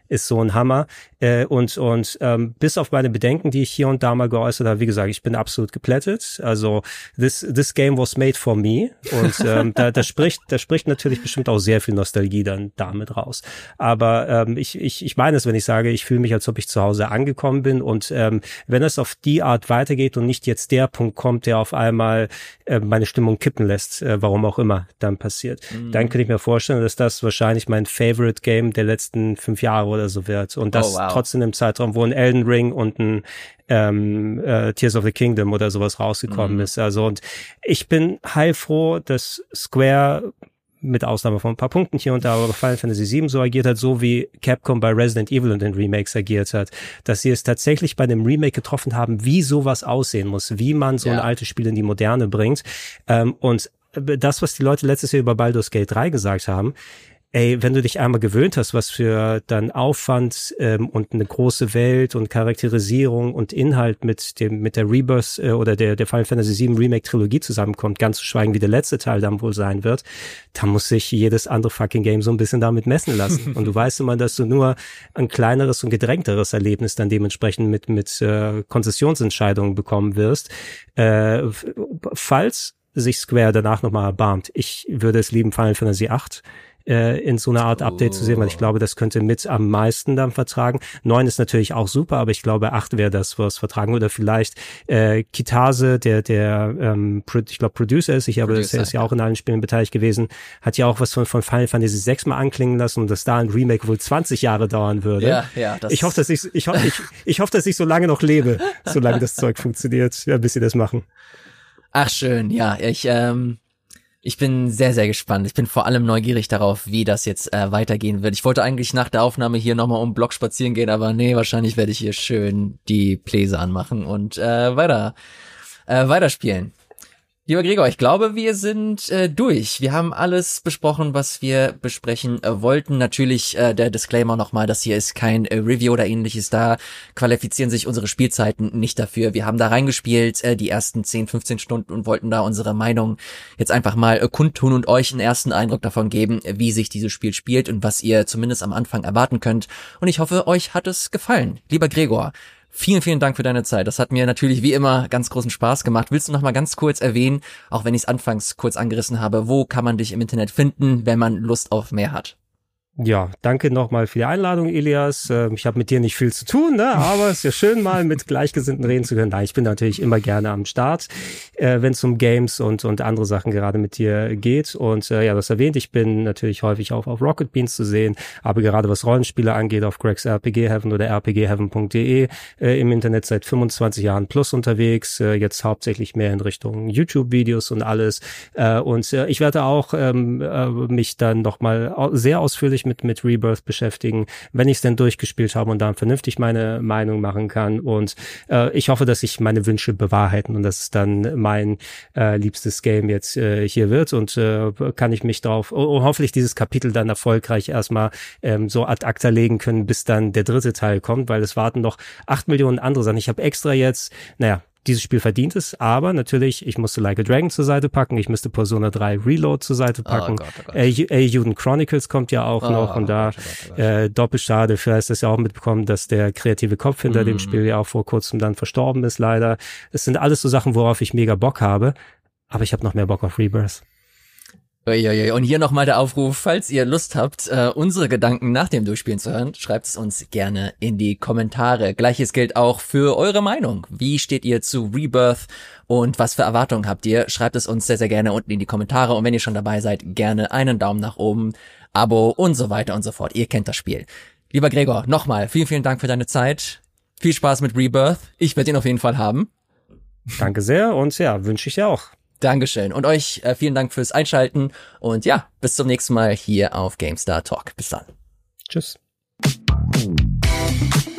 ist so ein Hammer. Und bis auf meine Bedenken, die ich hier und da mal geäußert habe, wie gesagt, ich bin absolut geplättet. Also this game was made for me. Und da spricht natürlich bestimmt auch sehr viel Nostalgie dann damit raus. Aber ich meine es, wenn ich sage, ich fühle mich, als ob ich zu Hause angekommen bin. Und wenn es auf die Art weitergeht und nicht jetzt der Punkt kommt, der auf einmal meine Stimmung kippen lässt, warum auch immer dann passiert, dann könnte ich mir vorstellen, dass das wahrscheinlich mein Favorite Game der letzten 5 Jahre oder so wird. Und das trotzdem im Zeitraum, wo ein Elden Ring und ein Tears of the Kingdom oder sowas rausgekommen ist. Also, und ich bin heilfroh, dass Square mit Ausnahme von ein paar Punkten hier und da, aber bei Final Fantasy VII so agiert hat, so wie Capcom bei Resident Evil und den Remakes agiert hat, dass sie es tatsächlich bei dem Remake getroffen haben, wie sowas aussehen muss, wie man so ein altes Spiel in die Moderne bringt. Und das, was die Leute letztes Jahr über Baldur's Gate 3 gesagt haben, wenn du dich einmal gewöhnt hast, was für dann Aufwand und eine große Welt und Charakterisierung und Inhalt mit der Rebirth oder der Final Fantasy VII Remake Trilogie zusammenkommt, ganz zu schweigen, wie der letzte Teil dann wohl sein wird, dann muss sich jedes andere fucking Game so ein bisschen damit messen lassen. Und du weißt immer, dass du nur ein kleineres und gedrängteres Erlebnis dann dementsprechend mit Konzessionsentscheidungen bekommen wirst. Falls sich Square danach nochmal erbarmt, ich würde es lieben, Final Fantasy VIII in so einer Art Update zu sehen, weil ich glaube, das könnte mit am meisten dann vertragen. 9 ist natürlich auch super, aber ich glaube, 8 wäre das, was vertragen. Oder vielleicht Kitase, der ich glaube Producer ist, er ist ja auch in allen Spielen beteiligt gewesen, hat ja auch was von Final Fantasy 6 mal anklingen lassen und dass da ein Remake wohl 20 Jahre dauern würde. Ja, ich hoffe, dass ich so lange noch lebe, solange das Zeug funktioniert, bis sie das machen. Ach schön, ja, ich bin sehr, sehr gespannt. Ich bin vor allem neugierig darauf, wie das jetzt weitergehen wird. Ich wollte eigentlich nach der Aufnahme hier nochmal um den Block spazieren gehen, aber nee, wahrscheinlich werde ich hier schön die Pläse anmachen und weiterspielen. Lieber Gregor, ich glaube, wir sind durch. Wir haben alles besprochen, was wir besprechen wollten. Natürlich der Disclaimer nochmal, das hier ist kein Review oder ähnliches. Da qualifizieren sich unsere Spielzeiten nicht dafür. Wir haben da reingespielt die ersten 10, 15 Stunden und wollten da unsere Meinung jetzt einfach mal kundtun und euch einen ersten Eindruck davon geben, wie sich dieses Spiel spielt und was ihr zumindest am Anfang erwarten könnt. Und ich hoffe, euch hat es gefallen. Lieber Gregor, vielen, vielen Dank für deine Zeit. Das hat mir natürlich wie immer ganz großen Spaß gemacht. Willst du noch mal ganz kurz erwähnen, auch wenn ich es anfangs kurz angerissen habe, wo kann man dich im Internet finden, wenn man Lust auf mehr hat? Ja, danke nochmal für die Einladung, Elias. Ich habe mit dir nicht viel zu tun, ne? Aber es ist ja schön, mal mit Gleichgesinnten reden zu können. Nein, ich bin natürlich immer gerne am Start, wenn es um Games und andere Sachen gerade mit dir geht. Und ja, das erwähnt, ich bin natürlich häufig auch auf Rocket Beans zu sehen, aber gerade was Rollenspiele angeht, auf Gregs RPG Heaven oder rpgheaven.de im Internet seit 25 Jahren plus unterwegs, jetzt hauptsächlich mehr in Richtung YouTube-Videos und alles. Und ich werde auch mich dann nochmal sehr ausführlich mit Rebirth beschäftigen, wenn ich es denn durchgespielt habe und dann vernünftig meine Meinung machen kann. Und ich hoffe, dass sich meine Wünsche bewahrheiten und dass es dann mein liebstes Game jetzt hier wird. Und kann ich mich darauf hoffentlich dieses Kapitel dann erfolgreich erstmal so ad acta legen können, bis dann der 3. Teil kommt, weil es warten noch 8 Millionen andere Sachen. Ich habe extra jetzt, dieses Spiel verdient es, aber natürlich, ich musste Like a Dragon zur Seite packen, ich müsste Persona 3 Reload zur Seite packen. Oh Gott. Eiyuden Chronicles kommt ja auch noch und da doppelschade, vielleicht hast du ja auch mitbekommen, dass der kreative Kopf hinter dem Spiel ja auch vor kurzem dann verstorben ist, leider. Es sind alles so Sachen, worauf ich mega Bock habe, aber ich habe noch mehr Bock auf Rebirth. Und hier nochmal der Aufruf, falls ihr Lust habt, unsere Gedanken nach dem Durchspielen zu hören, schreibt es uns gerne in die Kommentare. Gleiches gilt auch für eure Meinung. Wie steht ihr zu Rebirth und was für Erwartungen habt ihr? Schreibt es uns sehr, sehr gerne unten in die Kommentare und wenn ihr schon dabei seid, gerne einen Daumen nach oben, Abo und so weiter und so fort. Ihr kennt das Spiel. Lieber Gregor, nochmal vielen, vielen Dank für deine Zeit. Viel Spaß mit Rebirth. Ich werde ihn auf jeden Fall haben. Danke sehr und ja, wünsche ich dir auch. Dankeschön. Und euch vielen Dank fürs Einschalten. Und ja, bis zum nächsten Mal hier auf GameStar Talk. Bis dann. Tschüss.